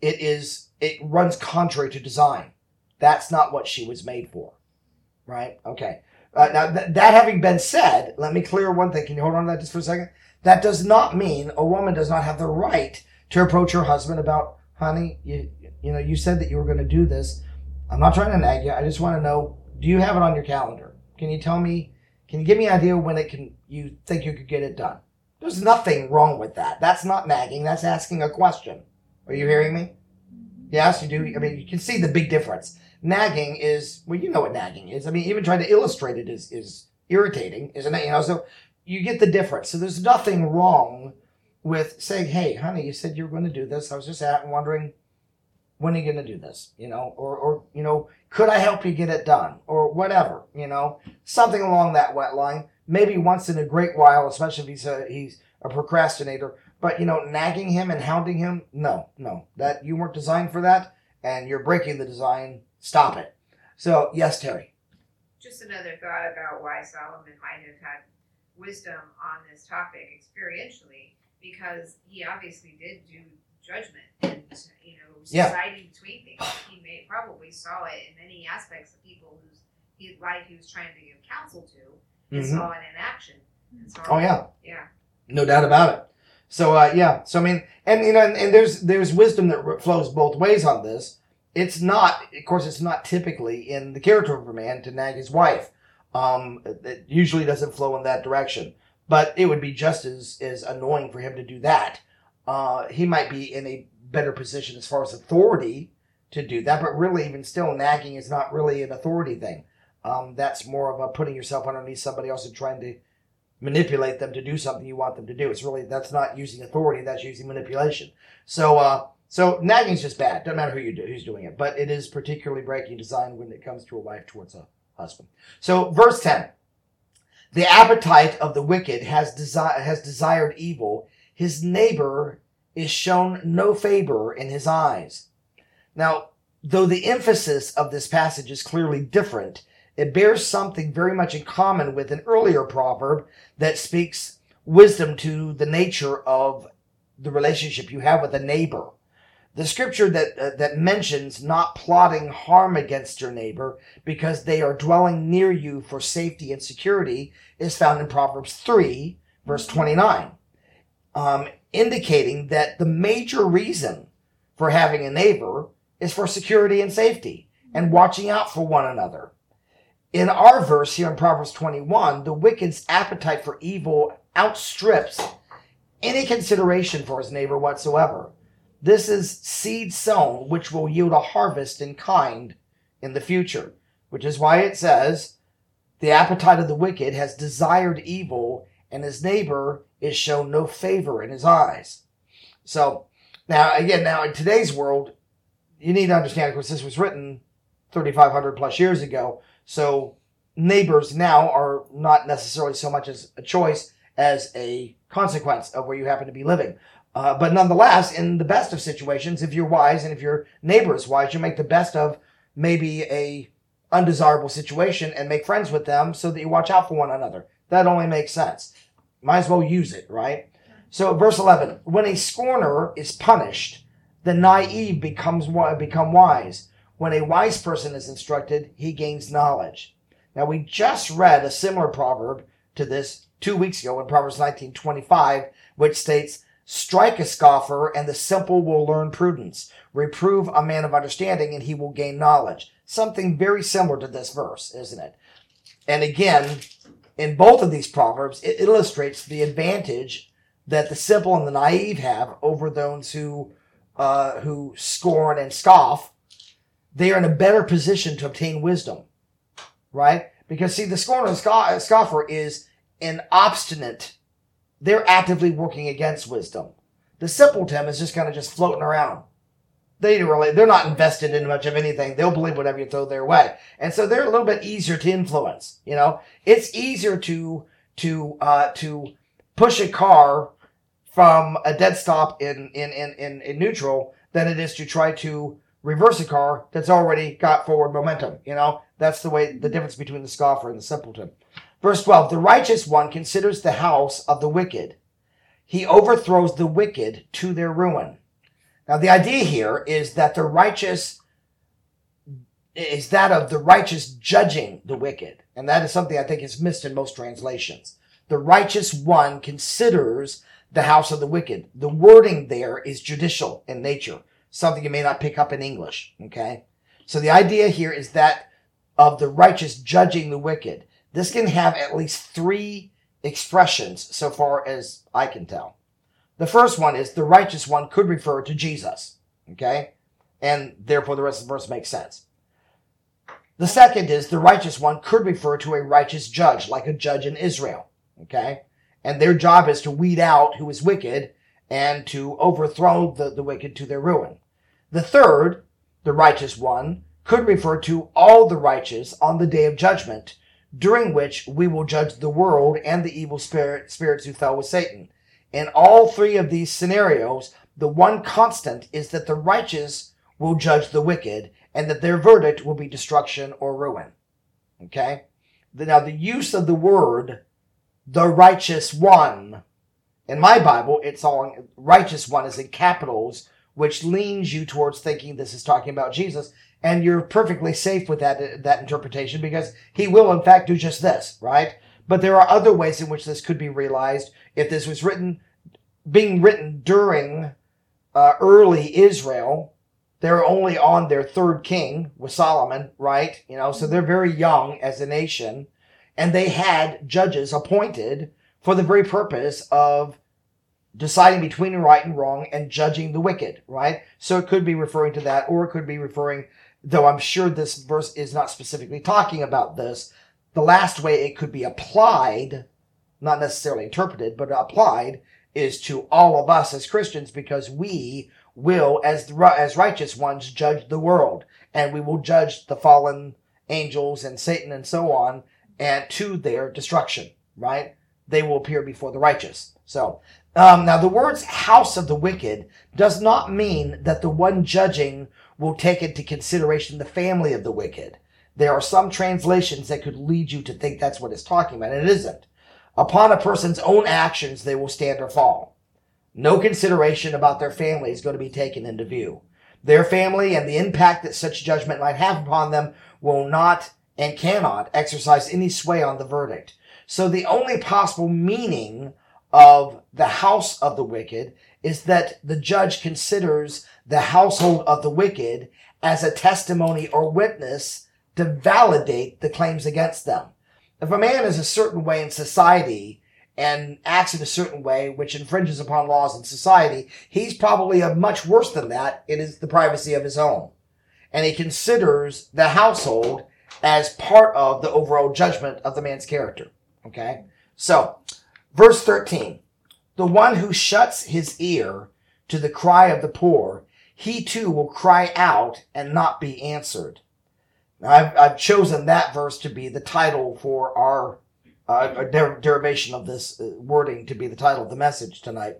it runs contrary to design. That's not what she was made for, right? Okay. Now, that having been said, let me clear one thing. Can you hold on to that just for a second? That does not mean a woman does not have the right to approach her husband about, honey, you said that you were going to do this. I'm not trying to nag you. I just want to know, do you have it on your calendar? Can you give me an idea when you think you could get it done? There's nothing wrong with that. That's not nagging. That's asking a question. Are you hearing me? Yes, you do. I mean, you can see the big difference. Nagging is, well, you know what nagging is. I mean, even trying to illustrate it is irritating, isn't it? So you get the difference. So there's nothing wrong with saying, hey, honey, you said you were going to do this. I was just wondering, when are you going to do this? Or could I help you get it done? Or whatever, something along that line. Maybe once in a great while, especially if he's a procrastinator. But, nagging him and hounding him, no, that you weren't designed for that, and you're breaking the design. Stop it. So, yes, Terry. Just another thought about why Solomon might have had wisdom on this topic experientially, because he obviously did do judgment and, deciding between things. He probably saw it in many aspects of people whose life he was trying to give counsel to, and saw it in action. And so, oh, yeah. Yeah. No doubt about it. So yeah. So I mean, and and there's wisdom that flows both ways on this. It's not, of course, it's not typically in the character of a man to nag his wife. It usually doesn't flow in that direction. But it would be just as annoying for him to do that. He might be in a better position as far as authority to do that, but really, even still, nagging is not really an authority thing. That's more of a putting yourself underneath somebody else and trying to manipulate them to do something you want them to do. It's really, that's not using authority, that's using manipulation. So nagging is just bad. Doesn't matter who's doing it, but it is particularly breaking design when it comes to a wife towards a husband. So verse 10, the appetite of the wicked has desired evil. His neighbor is shown no favor in his eyes. Now, though the emphasis of this passage is clearly different, it bears something very much in common with an earlier proverb that speaks wisdom to the nature of the relationship you have with a neighbor. The scripture that mentions not plotting harm against your neighbor because they are dwelling near you for safety and security is found in Proverbs 3, verse 29, indicating that the major reason for having a neighbor is for security and safety and watching out for one another. In our verse here in Proverbs 21, the wicked's appetite for evil outstrips any consideration for his neighbor whatsoever. This is seed sown, which will yield a harvest in kind in the future, which is why it says, the appetite of the wicked has desired evil, and his neighbor is shown no favor in his eyes. So, now in today's world, you need to understand, of course, this was written 3,500 plus years ago, so neighbors now are not necessarily so much as a choice as a consequence of where you happen to be living. But nonetheless, in the best of situations, if you're wise and if your neighbor is wise, you make the best of maybe a undesirable situation and make friends with them so that you watch out for one another. That only makes sense. Might as well use it, right? So verse 11, when a scorner is punished, the naive become wise. When a wise person is instructed, he gains knowledge. Now, we just read a similar proverb to this 2 weeks ago in Proverbs 19:25, which states, strike a scoffer, and the simple will learn prudence. Reprove a man of understanding, and he will gain knowledge. Something very similar to this verse, isn't it? And again, in both of these proverbs, it illustrates the advantage that the simple and the naive have over those who scorn and scoff. They are in a better position to obtain wisdom, right? Because, see, the scorner and scoffer is an obstinate. They're actively working against wisdom. The simpleton is just kind of just floating around. They're not invested in much of anything. They'll believe whatever you throw their way. And so they're a little bit easier to influence. You know, it's easier to push a car from a dead stop in neutral than it is to try to reverse a car that's already got forward momentum. You know, that's the difference between the scoffer and the simpleton. Verse 12, the righteous one considers the house of the wicked. He overthrows the wicked to their ruin. Now, the idea here is that the righteous is that of the righteous judging the wicked. And that is something I think is missed in most translations. The righteous one considers the house of the wicked. The wording there is judicial in nature, something you may not pick up in English, okay? So the idea here is that of the righteous judging the wicked. This can have at least 3 expressions so far as I can tell. The first one is the righteous one could refer to Jesus, okay? And therefore the rest of the verse makes sense. The second is the righteous one could refer to a righteous judge, like a judge in Israel, okay? And their job is to weed out who is wicked and to overthrow the wicked to their ruin. The third, the righteous one, could refer to all the righteous on the day of judgment, during which we will judge the world and the evil spirits who fell with Satan. In all 3 of these scenarios, the one constant is that the righteous will judge the wicked and that their verdict will be destruction or ruin. Okay? Now, the use of the word, the righteous one, in my Bible, it's all righteous one is in capitals, which leans you towards thinking this is talking about Jesus. And you're perfectly safe with that interpretation because he will, in fact, do just this, right? But there are other ways in which this could be realized. If this was written being written during early Israel. They're only on their third king with Solomon, right? So they're very young as a nation, and they had judges appointed for the very purpose of deciding between right and wrong and judging the wicked, right? So it could be referring to that, or it could be referring, though I'm sure this verse is not specifically talking about this, the last way it could be applied, not necessarily interpreted, but applied, is to all of us as Christians, because we will, as righteous ones, judge the world, and we will judge the fallen angels and Satan and so on, and to their destruction, right? They will appear before the righteous. So, now the words house of the wicked does not mean that the one judging will take into consideration the family of the wicked. There are some translations that could lead you to think that's what it's talking about, and it isn't. Upon a person's own actions, they will stand or fall. No consideration about their family is going to be taken into view. Their family and the impact that such judgment might have upon them will not and cannot exercise any sway on the verdict. So the only possible meaning of the house of the wicked is that the judge considers the household of the wicked as a testimony or witness to validate the claims against them. If a man is a certain way in society and acts in a certain way which infringes upon laws in society, he's probably much worse than that in the privacy of his home. And he considers the household as part of the overall judgment of the man's character. Okay? So, verse 13. The one who shuts his ear to the cry of the poor, he too will cry out and not be answered. Now, I've chosen that verse to be the title for our derivation of this wording to be the title of the message tonight.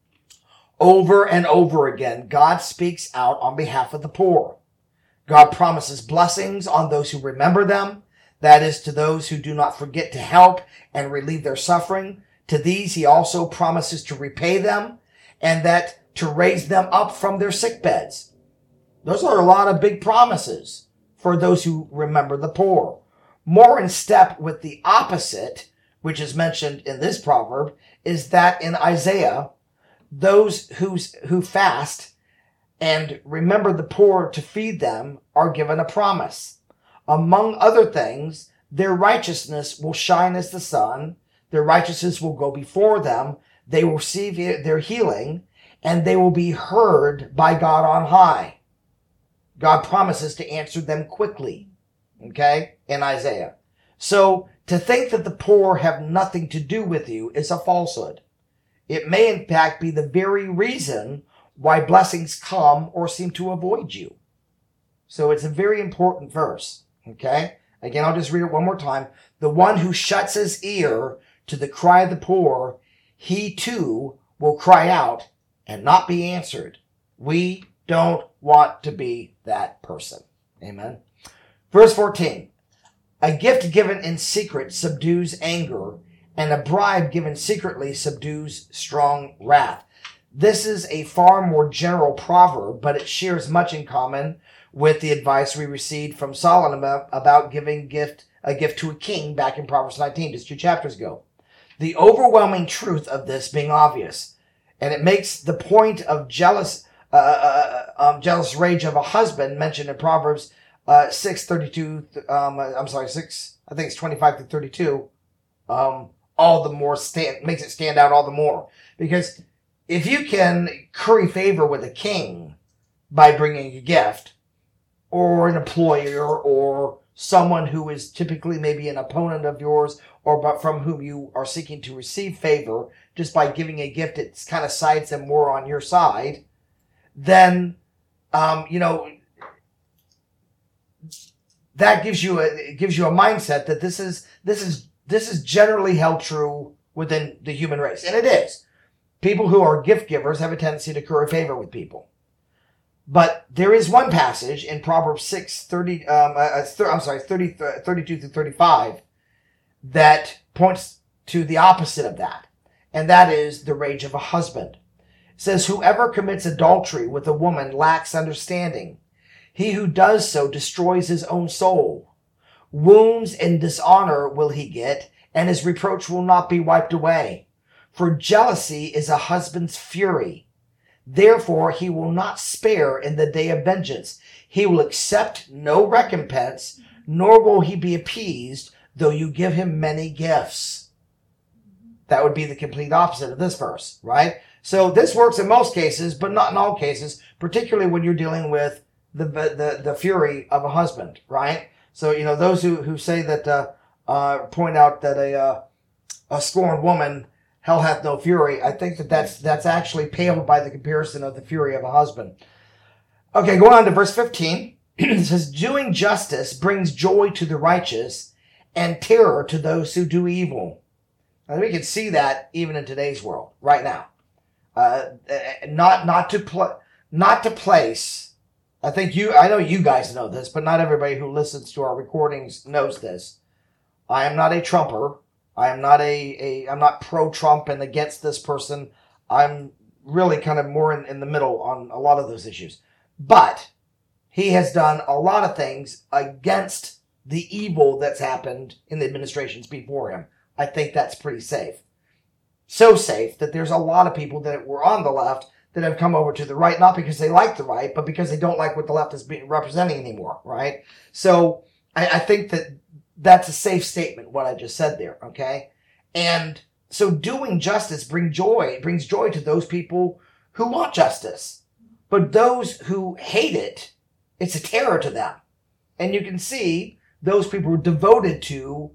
Over and over again, God speaks out on behalf of the poor. God promises blessings on those who remember them. That is, to those who do not forget to help and relieve their suffering. To these, he also promises to repay them and that to raise them up from their sick beds. Those are a lot of big promises for those who remember the poor. More in step with the opposite, which is mentioned in this proverb, is that in Isaiah, those who fast and remember the poor to feed them are given a promise. Among other things, their righteousness will shine as the sun, their righteousness will go before them, they will receive their healing, and they will be heard by God on high. God promises to answer them quickly, okay, in Isaiah. So, to think that the poor have nothing to do with you is a falsehood. It may, in fact, be the very reason why blessings come or seem to avoid you. So, it's a very important verse, okay? Again, I'll just read it one more time. The one who shuts his ear to the cry of the poor, he too will cry out and not be answered. We don't want to be that person. Amen. Verse 14. A gift given in secret subdues anger, and a bribe given secretly subdues strong wrath. This is a far more general proverb, but it shares much in common with the advice we received from Solomon about giving a gift to a king back in Proverbs 19, just 2 chapters ago. The overwhelming truth of this being obvious, and it makes the point of jealous rage of a husband mentioned in Proverbs 6:32. I think it's 25 to 32. All the more makes it stand out all the more, because if you can curry favor with a king by bringing a gift, or an employer, or someone who is typically maybe an opponent of yours, or but from whom you are seeking to receive favor, just by giving a gift, it kind of sides them more on your side, then, that gives you a mindset that this is generally held true within the human race. And it is. People who are gift givers have a tendency to curry favor with people. But there is one passage in Proverbs 32 through 35 that points to the opposite of that. And that is the rage of a husband. It says, whoever commits adultery with a woman lacks understanding. He who does so destroys his own soul. Wounds and dishonor will he get, and his reproach will not be wiped away. For jealousy is a husband's fury. Therefore he will not spare in the day of vengeance. He will accept no recompense, nor will he be appeased, though you give him many gifts. That would be the complete opposite of this verse, right? So this works in most cases, but not in all cases, particularly when you're dealing with the fury of a husband, right? So, those who say that, point out that a scorned woman, hell hath no fury, I think that's actually paled by the comparison of the fury of a husband. Okay, going on to verse 15. It says, doing justice brings joy to the righteous and terror to those who do evil. And we can see that even in today's world, right now. Not to place. I know you guys know this, but not everybody who listens to our recordings knows this. I am not a Trumper. I'm not pro-Trump and against this person. I'm really kind of more in the middle on a lot of those issues. But he has done a lot of things against the evil that's happened in the administrations before him. I think that's pretty safe. So safe that there's a lot of people that were on the left that have come over to the right, not because they like the right, but because they don't like what the left is representing anymore, right? So I think that's a safe statement, what I just said there, okay? And so doing justice brings joy to those people who want justice. But those who hate it, it's a terror to them. And you can see those people who are devoted to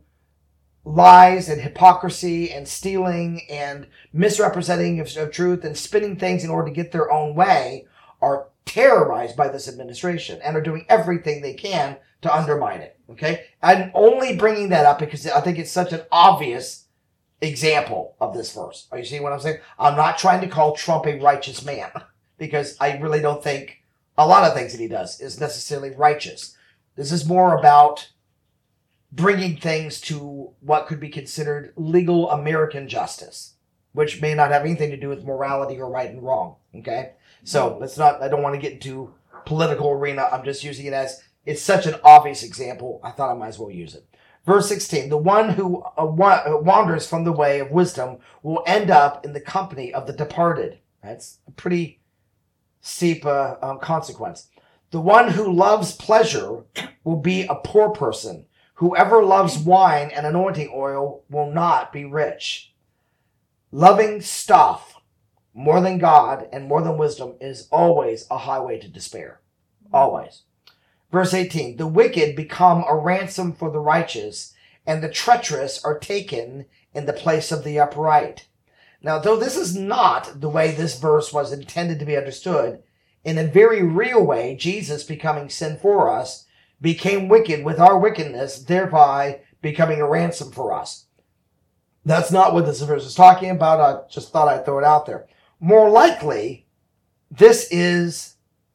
lies and hypocrisy and stealing and misrepresenting of truth and spinning things in order to get their own way are terrorized by this administration and are doing everything they can to undermine it. Okay? I'm only bringing that up because I think it's such an obvious example of this verse. Are you seeing what I'm saying? I'm not trying to call Trump a righteous man because I really don't think a lot of things that he does is necessarily righteous. This is more about bringing things to what could be considered legal American justice, which may not have anything to do with morality or right and wrong. Okay? So I don't want to get into political arena. I'm just using it as it's such an obvious example. I thought I might as well use it. Verse 16, the one who wanders from the way of wisdom will end up in the company of the departed. That's a pretty steep consequence. The one who loves pleasure will be a poor person. Whoever loves wine and anointing oil will not be rich. Loving stuff more than God and more than wisdom is always a highway to despair. Always. Verse 18, the wicked become a ransom for the righteous, and the treacherous are taken in the place of the upright. Now, though this is not the way this verse was intended to be understood, in a very real way, Jesus becoming sin for us became wicked with our wickedness, thereby becoming a ransom for us. That's not what this verse is talking about. I just thought I'd throw it out there. More likely, this is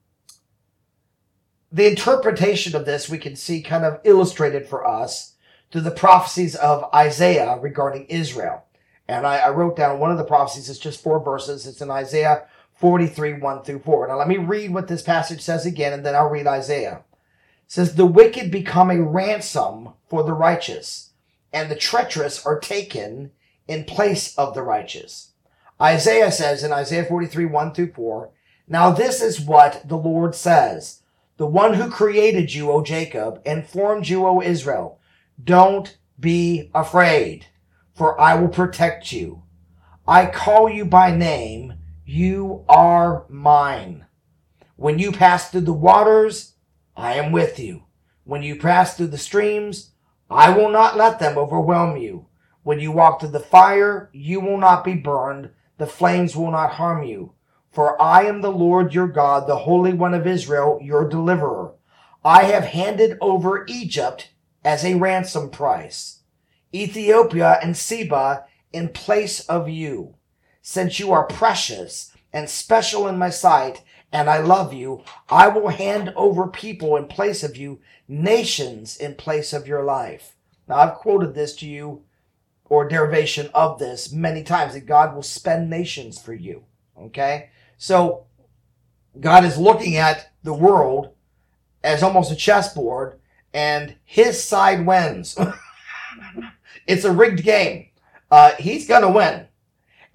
the interpretation of this we can see kind of illustrated for us through the prophecies of Isaiah regarding Israel. And I wrote down one of the prophecies. It's just 4 verses. It's in Isaiah 43, 1 through 4. Now let me read what this passage says again, and then I'll read Isaiah. It says, the wicked become a ransom for the righteous, and the treacherous are taken in place of the righteous. Isaiah says in Isaiah 43, 1 through 4, now this is what the Lord says, the one who created you, O Jacob, and formed you, O Israel. Don't be afraid, for I will protect you. I call you by name. You are mine. When you pass through the waters, I am with you. When you pass through the streams, I will not let them overwhelm you. When you walk through the fire, you will not be burned. The flames will not harm you. For I am the Lord your God, the Holy One of Israel, your deliverer. I have handed over Egypt as a ransom price, Ethiopia and Seba in place of you. Since you are precious and special in my sight, and I love you, I will hand over people in place of you, nations in place of your life. Now, I've quoted this to you, or derivation of this, many times, that God will spend nations for you. Okay? So, God is looking at the world as almost a chessboard, and his side wins. It's a rigged game. He's going to win.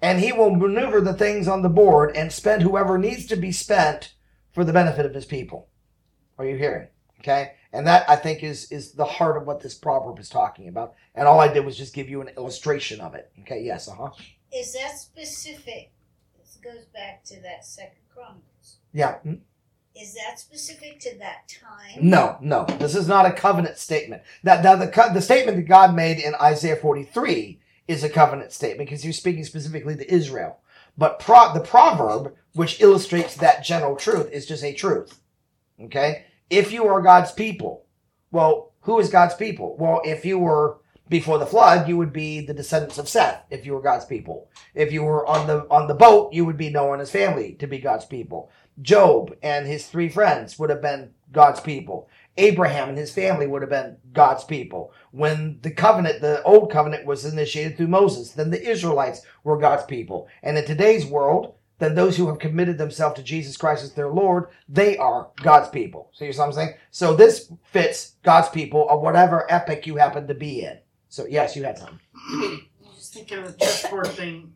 and he will maneuver the things on the board and spend whoever needs to be spent for the benefit of his people. Are you hearing? Okay? And that, I think, is the heart of what this proverb is talking about. And all I did was just give you an illustration of it. Okay, yes, Is that specific? This goes back to that Second Chronicles. Yeah. Is that specific to that time? No. This is not a covenant statement. Now the statement that God made in Isaiah 43 is a covenant statement because he's speaking specifically to Israel. But the proverb, which illustrates that general truth, is just a truth. Okay? If you are God's people, well, who is God's people? Well, if you were before the flood, you would be the descendants of Seth, if you were God's people. If you were on the boat, you would be Noah and his family to be God's people. Job and his 3 friends would have been God's people. Abraham and his family would have been God's people. When the old covenant was initiated through Moses, then the Israelites were God's people. And in today's world, then those who have committed themselves to Jesus Christ as their Lord, they are God's people. See what I'm saying? So this fits God's people of whatever epoch you happen to be in. So yes, you had something. Just thinking of the chessboard thing.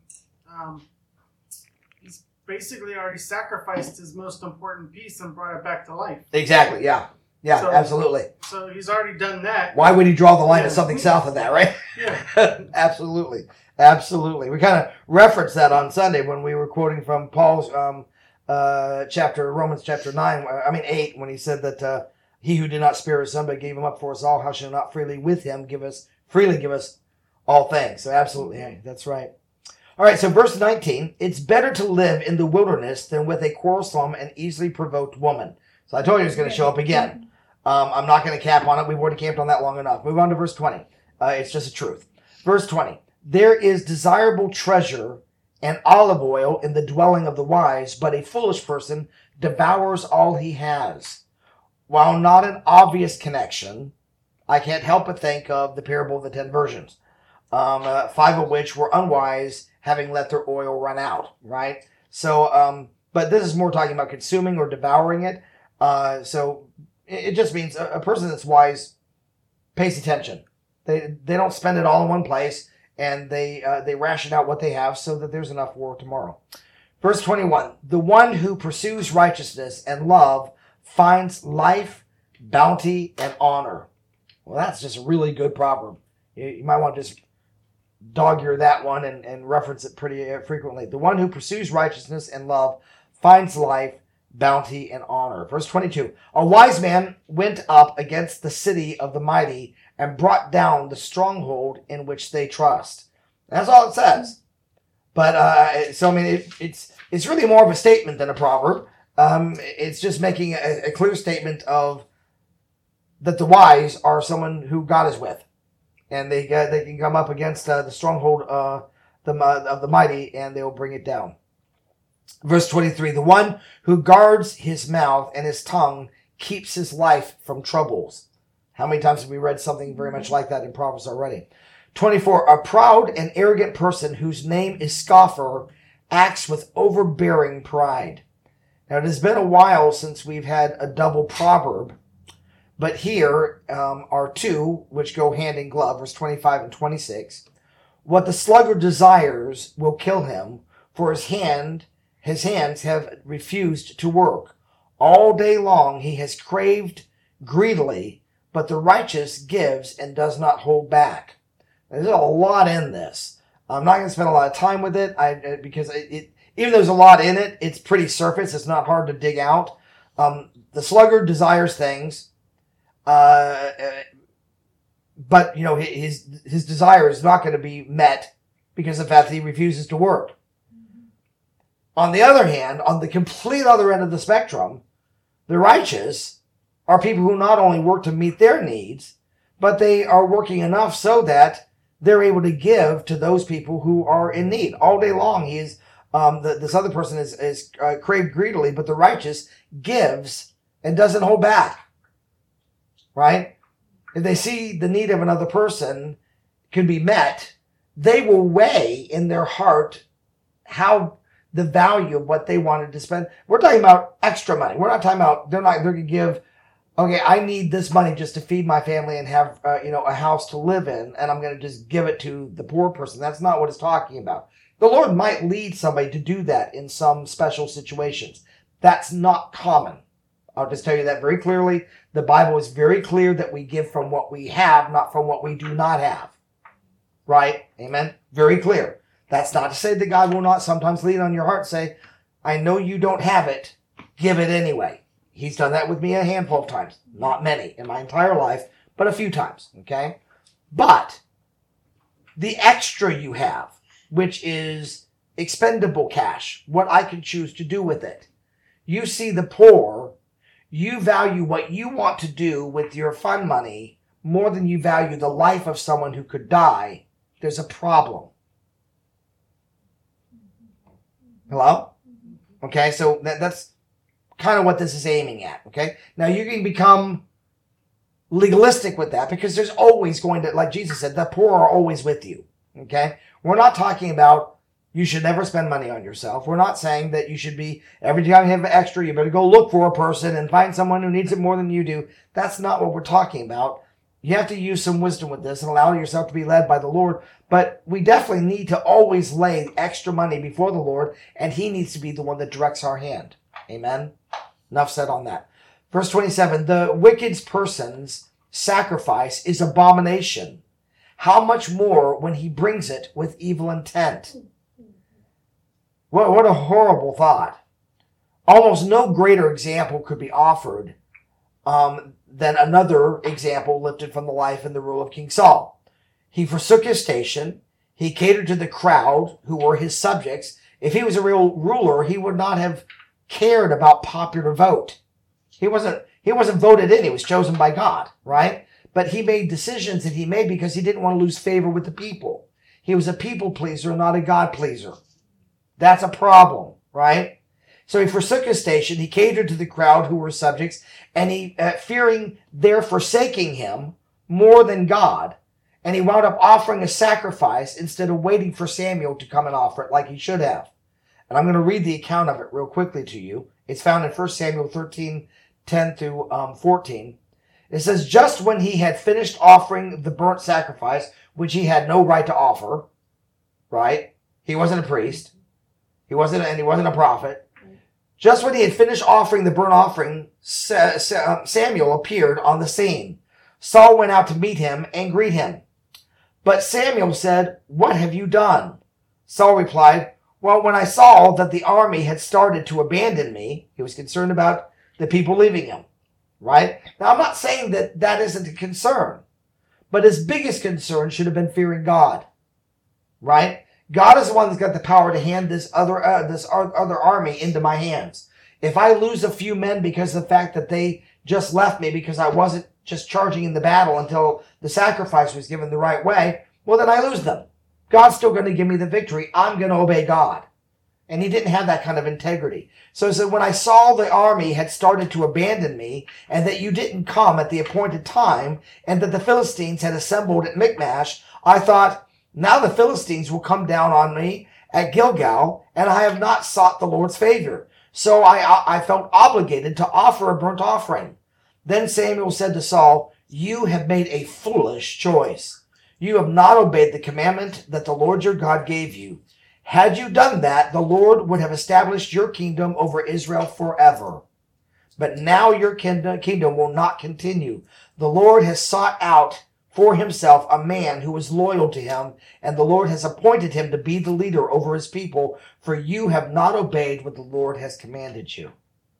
He's basically already sacrificed his most important piece and brought it back to life. Exactly, yeah. Yeah, So- absolutely. So he's already done that. Why would he draw the line at something south of that, right? Yeah. Absolutely. We kind of referenced that on Sunday when we were quoting from Paul's Romans chapter 8, when he said that he who did not spare his son but gave him up for us all, how shall not freely with him freely give us all things? So absolutely, hey, that's right. All right, so verse 19, it's better to live in the wilderness than with a quarrelsome and easily provoked woman. So I told you it was going to show up again. I'm not going to cap on it. We've already camped on that long enough. Move on to verse 20. It's just a truth. Verse 20. There is desirable treasure and olive oil in the dwelling of the wise, but a foolish person devours all he has. While not an obvious connection, I can't help but think of the parable of the 10 virgins, 5 of which were unwise, having let their oil run out, right? So, but this is more talking about consuming or devouring it. So it just means a person that's wise pays attention. They don't spend it all in one place, and they ration out what they have so that there's enough for tomorrow. Verse 21, the one who pursues righteousness and love finds life, bounty, and honor. Well, that's just a really good proverb. You might want to just dog-ear that one and reference it pretty frequently. The one who pursues righteousness and love finds life, bounty, and honor. Verse 22, a wise man went up against the city of the mighty and brought down the stronghold in which they trust. That's all it says. But, so I mean, it's really more of a statement than a proverb. It's just making a clear statement of that the wise are someone who God is with. And they can come up against the stronghold of the mighty, and they will bring it down. Verse 23, the one who guards his mouth and his tongue keeps his life from troubles. How many times have we read something very much like that in Proverbs already? 24, a proud and arrogant person whose name is scoffer acts with overbearing pride. Now, it has been a while since we've had a double proverb, but here are 2 which go hand in glove, verse 25 and 26. What the sluggard desires will kill him, for his hands have refused to work. All day long he has craved greedily, but the righteous gives and does not hold back. There's a lot in this. I'm not going to spend a lot of time with it because even though there's a lot in it, it's pretty surface. It's not hard to dig out. The sluggard desires things, but you know his desire is not going to be met because of the fact that he refuses to work. On the other hand, on the complete other end of the spectrum, the righteous are people who not only work to meet their needs, but they are working enough so that they're able to give to those people who are in need. All day long, he is this other person is craved greedily, but the righteous gives and doesn't hold back. Right? If they see the need of another person can be met, they will weigh in their heart how the value of what they wanted to spend. We're talking about extra money. We're not talking about they're going to give. Okay, I need this money just to feed my family and have a house to live in, and I'm going to just give it to the poor person. That's not what it's talking about. The Lord might lead somebody to do that in some special situations. That's not common. I'll just tell you that very clearly. The Bible is very clear that we give from what we have, not from what we do not have. Right? Amen? Very clear. That's not to say that God will not sometimes lead on your heart and say, I know you don't have it. Give it anyway. He's done that with me a handful of times. Not many in my entire life, but a few times. Okay? But the extra you have, which is expendable cash, what I can choose to do with it. You see the poor, you value what you want to do with your fund money more than you value the life of someone who could die. There's a problem. Hello? Okay, so that's kind of what this is aiming at, okay? Now you can become legalistic with that because there's always going to, like Jesus said, the poor are always with you, okay? We're not talking about you should never spend money on yourself. We're not saying that you should be, every time you have extra, you better go look for a person and find someone who needs it more than you do. That's not what we're talking about. You have to use some wisdom with this and allow yourself to be led by the Lord. But we definitely need to always lay extra money before the Lord, and He needs to be the one that directs our hand. Amen? Enough said on that. Verse 27, the wicked person's sacrifice is abomination. How much more when he brings it with evil intent? What a horrible thought. Almost no greater example could be offered than another example lifted from the life and the rule of King Saul. He forsook his station. He catered to the crowd who were his subjects. If he was a real ruler, he would not have cared about popular vote. He wasn't voted in. He was chosen by God, right? But he made decisions that he made because he didn't want to lose favor with the people. He was a people pleaser, not a God pleaser. That's a problem, right? So he forsook his station. He catered to the crowd who were subjects, and he, fearing their forsaking him more than God, and he wound up offering a sacrifice instead of waiting for Samuel to come and offer it like he should have. And I'm going to read the account of it real quickly to you. It's found in 1 Samuel 13, 10 through 14. It says, just when he had finished offering the burnt sacrifice, which he had no right to offer, right? He wasn't a priest. He wasn't a prophet. Just when he had finished offering the burnt offering, Samuel appeared on the scene. Saul went out to meet him and greet him. But Samuel said, what have you done? Saul replied, well, when I saw that the army had started to abandon me, he was concerned about the people leaving him, right? Now, I'm not saying that that isn't a concern, but his biggest concern should have been fearing God, right? God is the one that's got the power to hand this other army into my hands. If I lose a few men because of the fact that they just left me because I wasn't just charging in the battle until the sacrifice was given the right way, well, then I lose them. God's still going to give me the victory. I'm going to obey God. And he didn't have that kind of integrity. So when I saw the army had started to abandon me and that you didn't come at the appointed time and that the Philistines had assembled at Michmash, I thought, now the Philistines will come down on me at Gilgal, and I have not sought the Lord's favor. So I felt obligated to offer a burnt offering. Then Samuel said to Saul, you have made a foolish choice. You have not obeyed the commandment that the Lord your God gave you. Had you done that, the Lord would have established your kingdom over Israel forever. But now your kingdom will not continue. The Lord has sought out for himself a man who is loyal to him, and the Lord has appointed him to be the leader over his people, for you have not obeyed what the Lord has commanded you.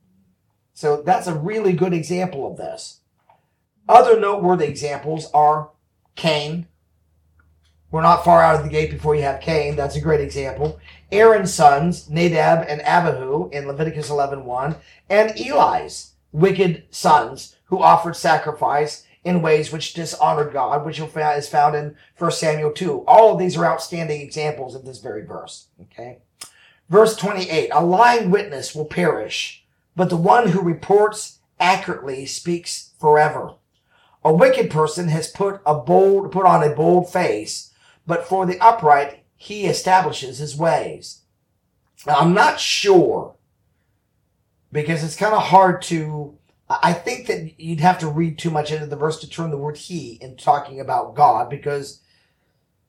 So that's a really good example of this. Other noteworthy examples are Cain. We're not far out of the gate before you have Cain. That's a great example. Aaron's sons, Nadab and Abihu in Leviticus 11:1, and Eli's wicked sons who offered sacrifice in ways which dishonored God, which is found in 1 Samuel 2. All of these are outstanding examples of this very verse. Okay. Verse 28, a lying witness will perish, but the one who reports accurately speaks forever. A wicked person has put on a bold face, but for the upright he establishes his ways. Now, I'm not sure, because it's kind of hard to, I think that you'd have to read too much into the verse to turn the word he in talking about God, because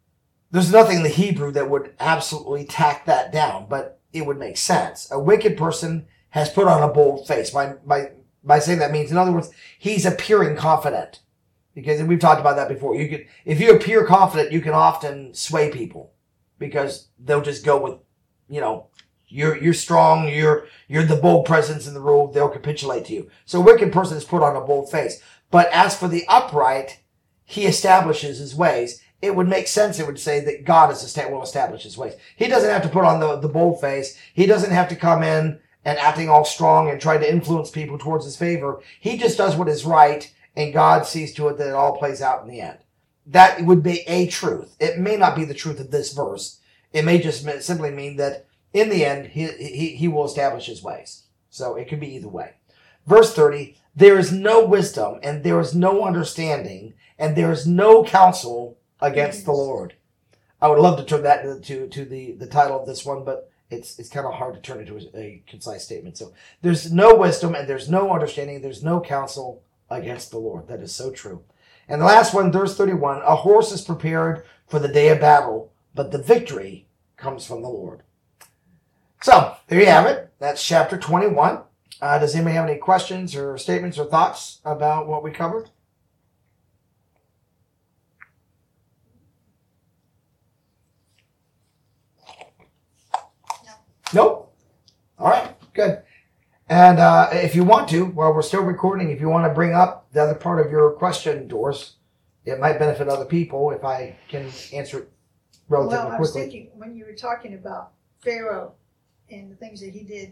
there's nothing in the Hebrew that would absolutely tack that down, but it would make sense. A wicked person has put on a bold face. By saying that means, in other words, he's appearing confident. Because we've talked about that before. If you appear confident, you can often sway people because they'll just go with, you're strong, you're the bold presence in the room, they'll capitulate to you. So a wicked person is put on a bold face. But as for the upright, he establishes his ways. It would make sense, it would say, that God will establish his ways. He doesn't have to put on the bold face. He doesn't have to come in and acting all strong and try to influence people towards his favor. He just does what is right, and God sees to it that it all plays out in the end. That would be a truth. It may not be the truth of this verse. It may just simply mean that in the end, he will establish his ways. So it could be either way. Verse 30, there is no wisdom, and there is no understanding, and there is no counsel against the Lord. I would love to turn that to the title of this one, but it's kind of hard to turn into a concise statement. So there's no wisdom, and there's no understanding, there's no counsel against the Lord. That is so true. And the last one, verse 31, a horse is prepared for the day of battle, but the victory comes from the Lord. So there you have it. That's chapter 21. Does anybody have any questions or statements or thoughts about what we covered? Nope. All right, good. And if you want to, while we're still recording, if you want to bring up the other part of your question, Doris, it might benefit other people if I can answer it relatively quickly. Well, I was thinking, when you were talking about Pharaoh and the things that he did,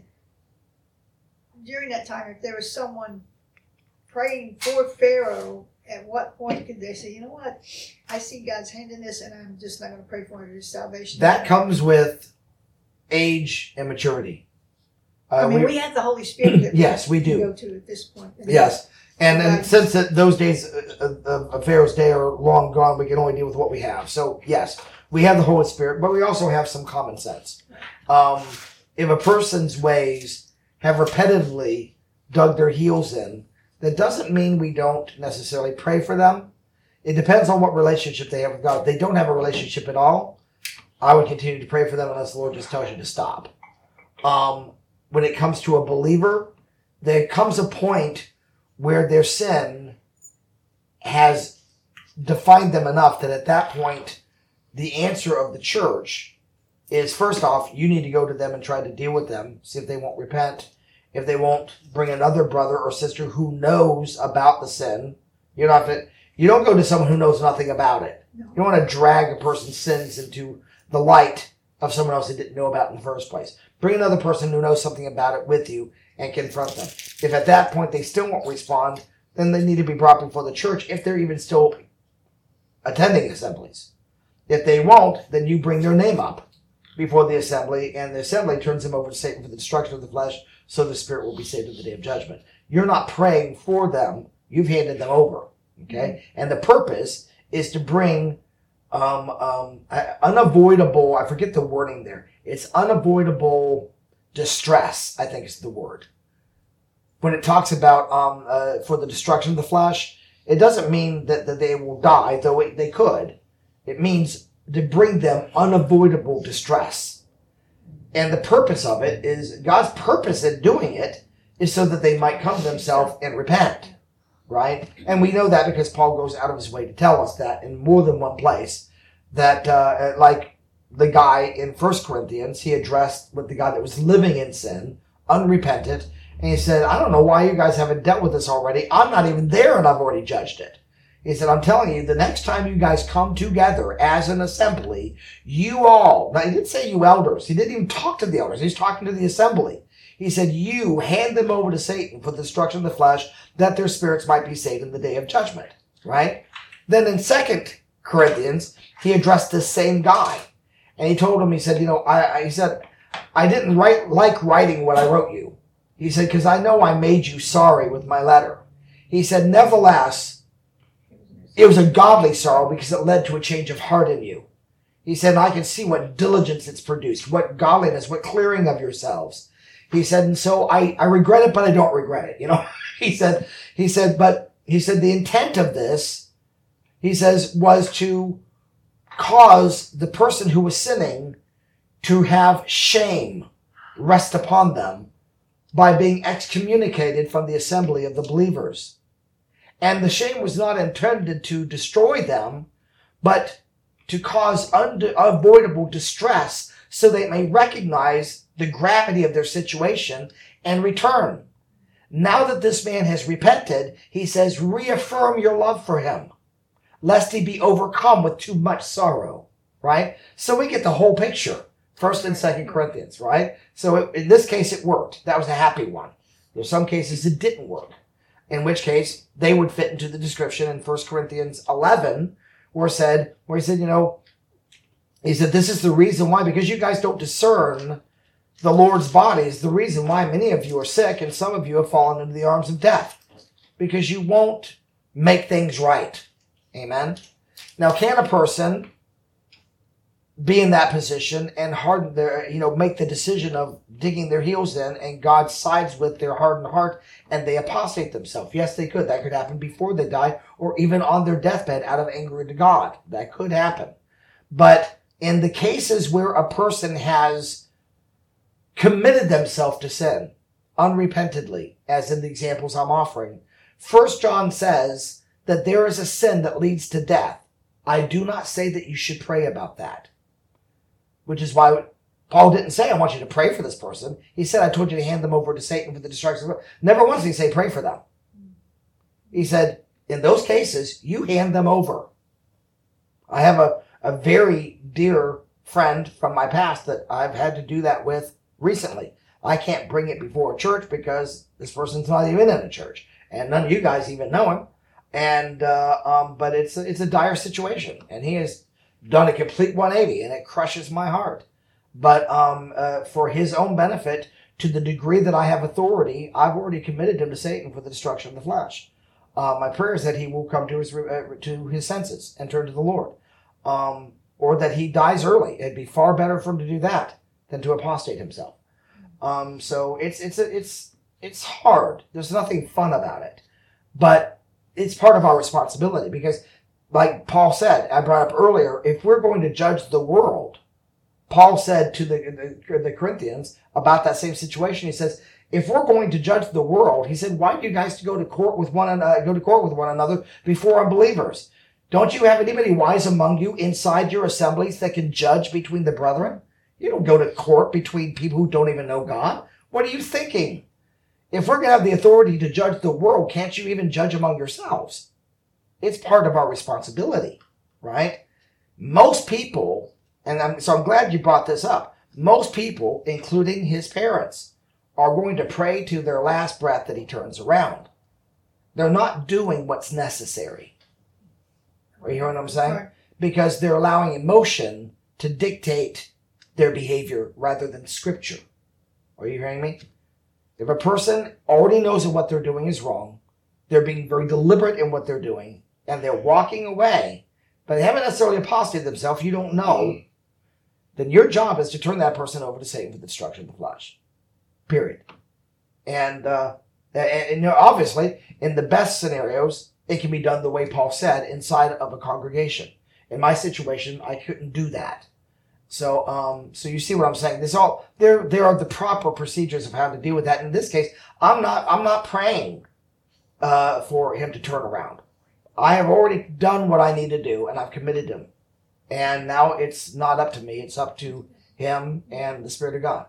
during that time, if there was someone praying for Pharaoh, at what point could they say, you know what, I see God's hand in this, and I'm just not going to pray for his salvation? That comes with age and maturity. We have the Holy Spirit that yes, we do. go to at this point. Yes. And since those days of Pharaoh's day are long gone, we can only deal with what we have. So, yes, we have the Holy Spirit, but we also have some common sense. If a person's ways have repetitively dug their heels in, that doesn't mean we don't necessarily pray for them. It depends on what relationship they have with God. If they don't have a relationship at all, I would continue to pray for them unless the Lord just tells you to stop. When it comes to a believer, there comes a point where their sin has defined them enough that at that point, the answer of the church is, first off, you need to go to them and try to deal with them, see if they won't repent, if they won't bring another brother or sister who knows about the sin. You don't go to someone who knows nothing about it. No. You don't want to drag a person's sins into the light of someone else they didn't know about in the first place. Bring another person who knows something about it with you and confront them. If at that point they still won't respond, then they need to be brought before the church if they're even still attending assemblies. If they won't, then you bring their name up before the assembly, and the assembly turns them over to Satan for the destruction of the flesh, so the spirit will be saved in the day of judgment. You're not praying for them. You've handed them over. Okay? And the purpose is to bring unavoidable, I forget the wording there. It's unavoidable distress, I think is the word. When it talks about for the destruction of the flesh, it doesn't mean that they will die, though they could. It means to bring them unavoidable distress. And the purpose of it is, God's purpose in doing it is so that they might come to themselves and repent. Right? And we know that because Paul goes out of his way to tell us that in more than one place. That, like the guy in 1 Corinthians, he addressed with the guy that was living in sin, unrepentant, and he said, I don't know why you guys haven't dealt with this already. I'm not even there and I've already judged it. He said, I'm telling you, the next time you guys come together as an assembly, you all, now he didn't say you elders, he didn't even talk to the elders, he's talking to the assembly. He said, you hand them over to Satan for the destruction of the flesh, that their spirits might be saved in the day of judgment. Right? Then in 2 Corinthians, he addressed this same guy. And he told him, he said, I didn't like writing what I wrote you. He said, because I know I made you sorry with my letter. He said, nevertheless, it was a godly sorrow because it led to a change of heart in you. He said, I can see what diligence it's produced, what godliness, what clearing of yourselves. He said, and so I regret it, but I don't regret it. He said, the intent of this, he says, was to cause the person who was sinning to have shame rest upon them by being excommunicated from the assembly of the believers. And the shame was not intended to destroy them, but to cause unavoidable distress so they may recognize the gravity of their situation and return. Now that this man has repented, he says, reaffirm your love for him, lest he be overcome with too much sorrow, right? So we get the whole picture, 1st and 2nd Corinthians, right? So in this case, it worked. That was a happy one. There's some cases it didn't work, in which case they would fit into the description in 1 Corinthians 11, where he said, he said, this is the reason why, because you guys don't discern the Lord's body, is the reason why many of you are sick and some of you have fallen into the arms of death, because you won't make things right. Amen. Now, can a person be in that position and harden their, make the decision of digging their heels in, and God sides with their hardened heart and they apostate themselves? Yes, they could. That could happen before they die or even on their deathbed out of anger to God. That could happen. But in the cases where a person has committed themselves to sin unrepentantly, as in the examples I'm offering, 1 John says that there is a sin that leads to death. I do not say that you should pray about that. Which is why Paul didn't say, I want you to pray for this person. He said, I told you to hand them over to Satan for the destruction. Never once did he say, pray for them. He said, in those cases, you hand them over. I have a very dear friend from my past that I've had to do that with recently. I can't bring it before a church because this person's not even in a church. And none of you guys even know him. And, but it's a dire situation. And he has done a complete 180, and it crushes my heart. But for his own benefit, to the degree that I have authority, I've already committed him to Satan for the destruction of the flesh. My prayer is that he will come to his senses and turn to the Lord, or that he dies early. It'd be far better for him to do that than to apostate himself. So it's hard. There's nothing fun about it, but it's part of our responsibility because, like Paul said, I brought up earlier, if we're going to judge the world, Paul said to the Corinthians about that same situation. He says, if we're going to judge the world, he said, why do you guys go to court with one another before unbelievers? Don't you have anybody wise among you inside your assemblies that can judge between the brethren? You don't go to court between people who don't even know God. What are you thinking? If we're going to have the authority to judge the world, can't you even judge among yourselves? It's part of our responsibility, right? Most people, and I'm glad you brought this up, most people, including his parents, are going to pray to their last breath that he turns around. They're not doing what's necessary. Are you hearing what I'm saying? Right. Because they're allowing emotion to dictate their behavior rather than scripture. Are you hearing me? If a person already knows that what they're doing is wrong, they're being very deliberate in what they're doing, and they're walking away, but they haven't necessarily apostated themselves, you don't know, then your job is to turn that person over to Satan for the destruction of the flesh. Period. And obviously, in the best scenarios, it can be done the way Paul said, inside of a congregation. In my situation, I couldn't do that. So you see what I'm saying? There are the proper procedures of how to deal with that. In this case, I'm not praying for him to turn around. I have already done what I need to do, and I've committed him. And now it's not up to me; it's up to him and the Spirit of God.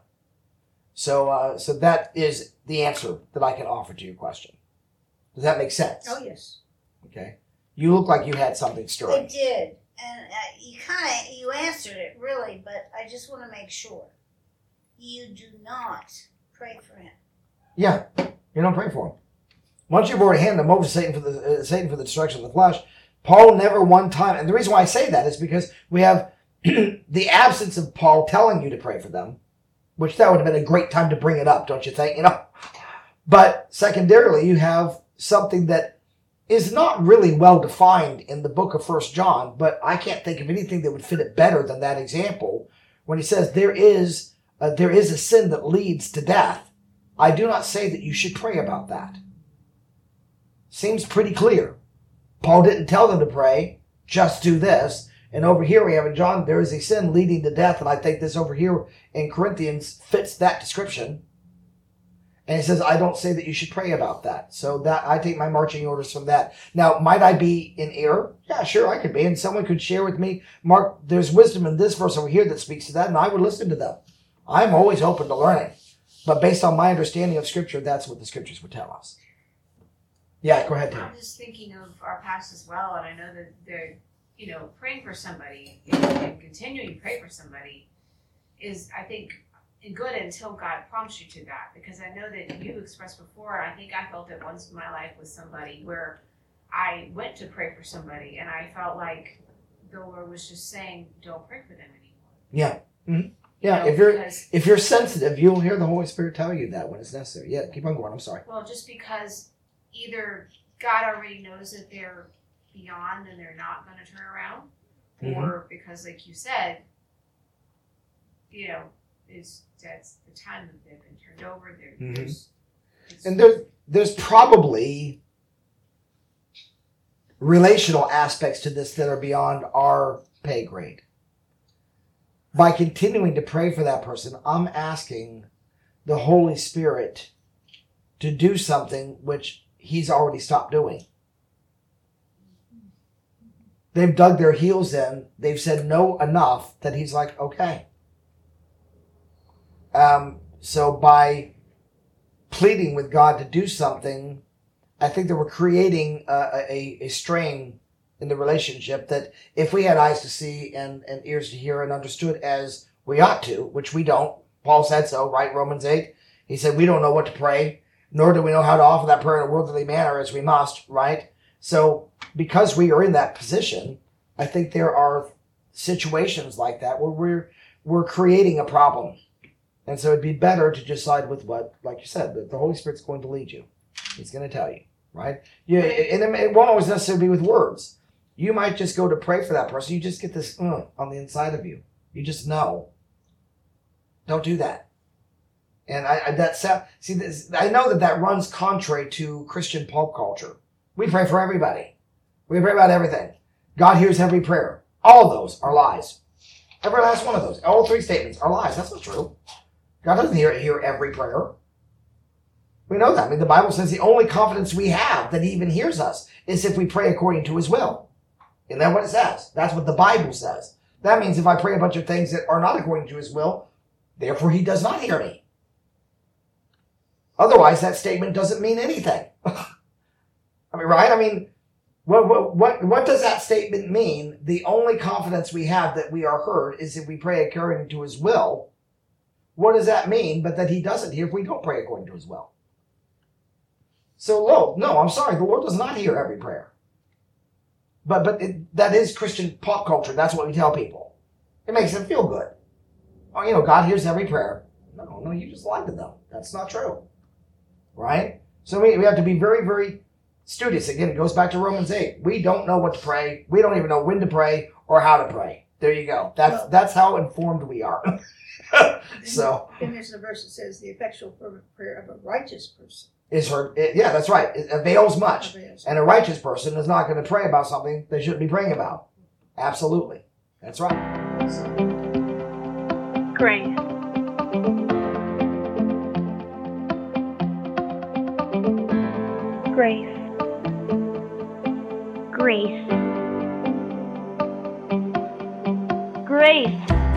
So that is the answer that I can offer to your question. Does that make sense? Oh, yes. Okay. You look like you had something I stirring. did, and you answered it really, but I just want to make sure you do not pray for him. Yeah, you don't pray for him. Once you've already handed them over to Satan for the destruction of the flesh, Paul never one time, and the reason why I say that is because we have the absence of Paul telling you to pray for them, which that would have been a great time to bring it up, don't you think? But secondarily, you have something that is not really well defined in the book of 1 John, but I can't think of anything that would fit it better than that example when he says there is a sin that leads to death. I do not say that you should pray about that. Seems pretty clear. Paul didn't tell them to pray, just do this. And over here we have in John, there is a sin leading to death. And I think this over here in Corinthians fits that description. And he says, I don't say that you should pray about that. So that I take my marching orders from that. Now, might I be in error? Yeah, sure, I could be. And someone could share with me, Mark, there's wisdom in this verse over here that speaks to that. And I would listen to them. I'm always open to learning. But based on my understanding of Scripture, that's what the Scriptures would tell us. Yeah, go ahead, Tim. I'm just thinking of our past as well, and I know that they're, praying for somebody and continuing to pray for somebody is, I think, good until God prompts you to that. Because I know that you expressed before, I think I felt it once in my life with somebody where I went to pray for somebody, and I felt like the Lord was just saying, don't pray for them anymore. Yeah. Mm-hmm. Yeah, if you're sensitive, you'll hear the Holy Spirit tell you that when it's necessary. Yeah, keep on going. I'm sorry. Well, just because either God already knows that they're beyond and they're not going to turn around, or because, like you said, that's the time that they've been turned over. And there's probably relational aspects to this that are beyond our pay grade. By continuing to pray for that person, I'm asking the Holy Spirit to do something which He's already stopped doing. They've dug their heels in. They've said no enough that He's like, okay. So by pleading with God to do something, I think that we're creating a strain in the relationship that if we had eyes to see and ears to hear and understood as we ought to, which we don't. Paul said so, right? Romans 8. He said, we don't know what to pray, nor do we know how to offer that prayer in a worldly manner as we must, right? So because we are in that position, I think there are situations like that where we're creating a problem. And so it'd be better to just side with what, like you said, the Holy Spirit's going to lead you. He's going to tell you, right? Yeah, and it won't always necessarily be with words. You might just go to pray for that person. You just get this on the inside of you. You just know. Don't do that. And I know that runs contrary to Christian pulp culture. We pray for everybody. We pray about everything. God hears every prayer. All of those are lies. Every last one of those. All three statements are lies. That's not true. God doesn't hear every prayer. We know that. I mean, the Bible says the only confidence we have that He even hears us is if we pray according to His will. Isn't that what it says? That's what the Bible says. That means if I pray a bunch of things that are not according to His will, therefore He does not hear me. Otherwise, that statement doesn't mean anything. I mean, right? I mean, what does that statement mean? The only confidence we have that we are heard is if we pray according to His will. What does that mean? But that He doesn't hear if we don't pray according to His will. So, no, I'm sorry. The Lord does not hear every prayer. But that is Christian pop culture. That's what we tell people. It makes them feel good. Oh, God hears every prayer. No, you just lied to them. That's not true. Right? So we have to be very, very studious. Again, it goes back to Romans 8. We don't know what to pray. We don't even know when to pray or how to pray. There you go. That's how informed we are. So. And there's a verse that says the effectual fervent prayer of a righteous person is heard. Yeah, that's right. It avails much. And a righteous person is not going to pray about something they shouldn't be praying about. Absolutely. That's right. Grace. Grace. Grace. Grace.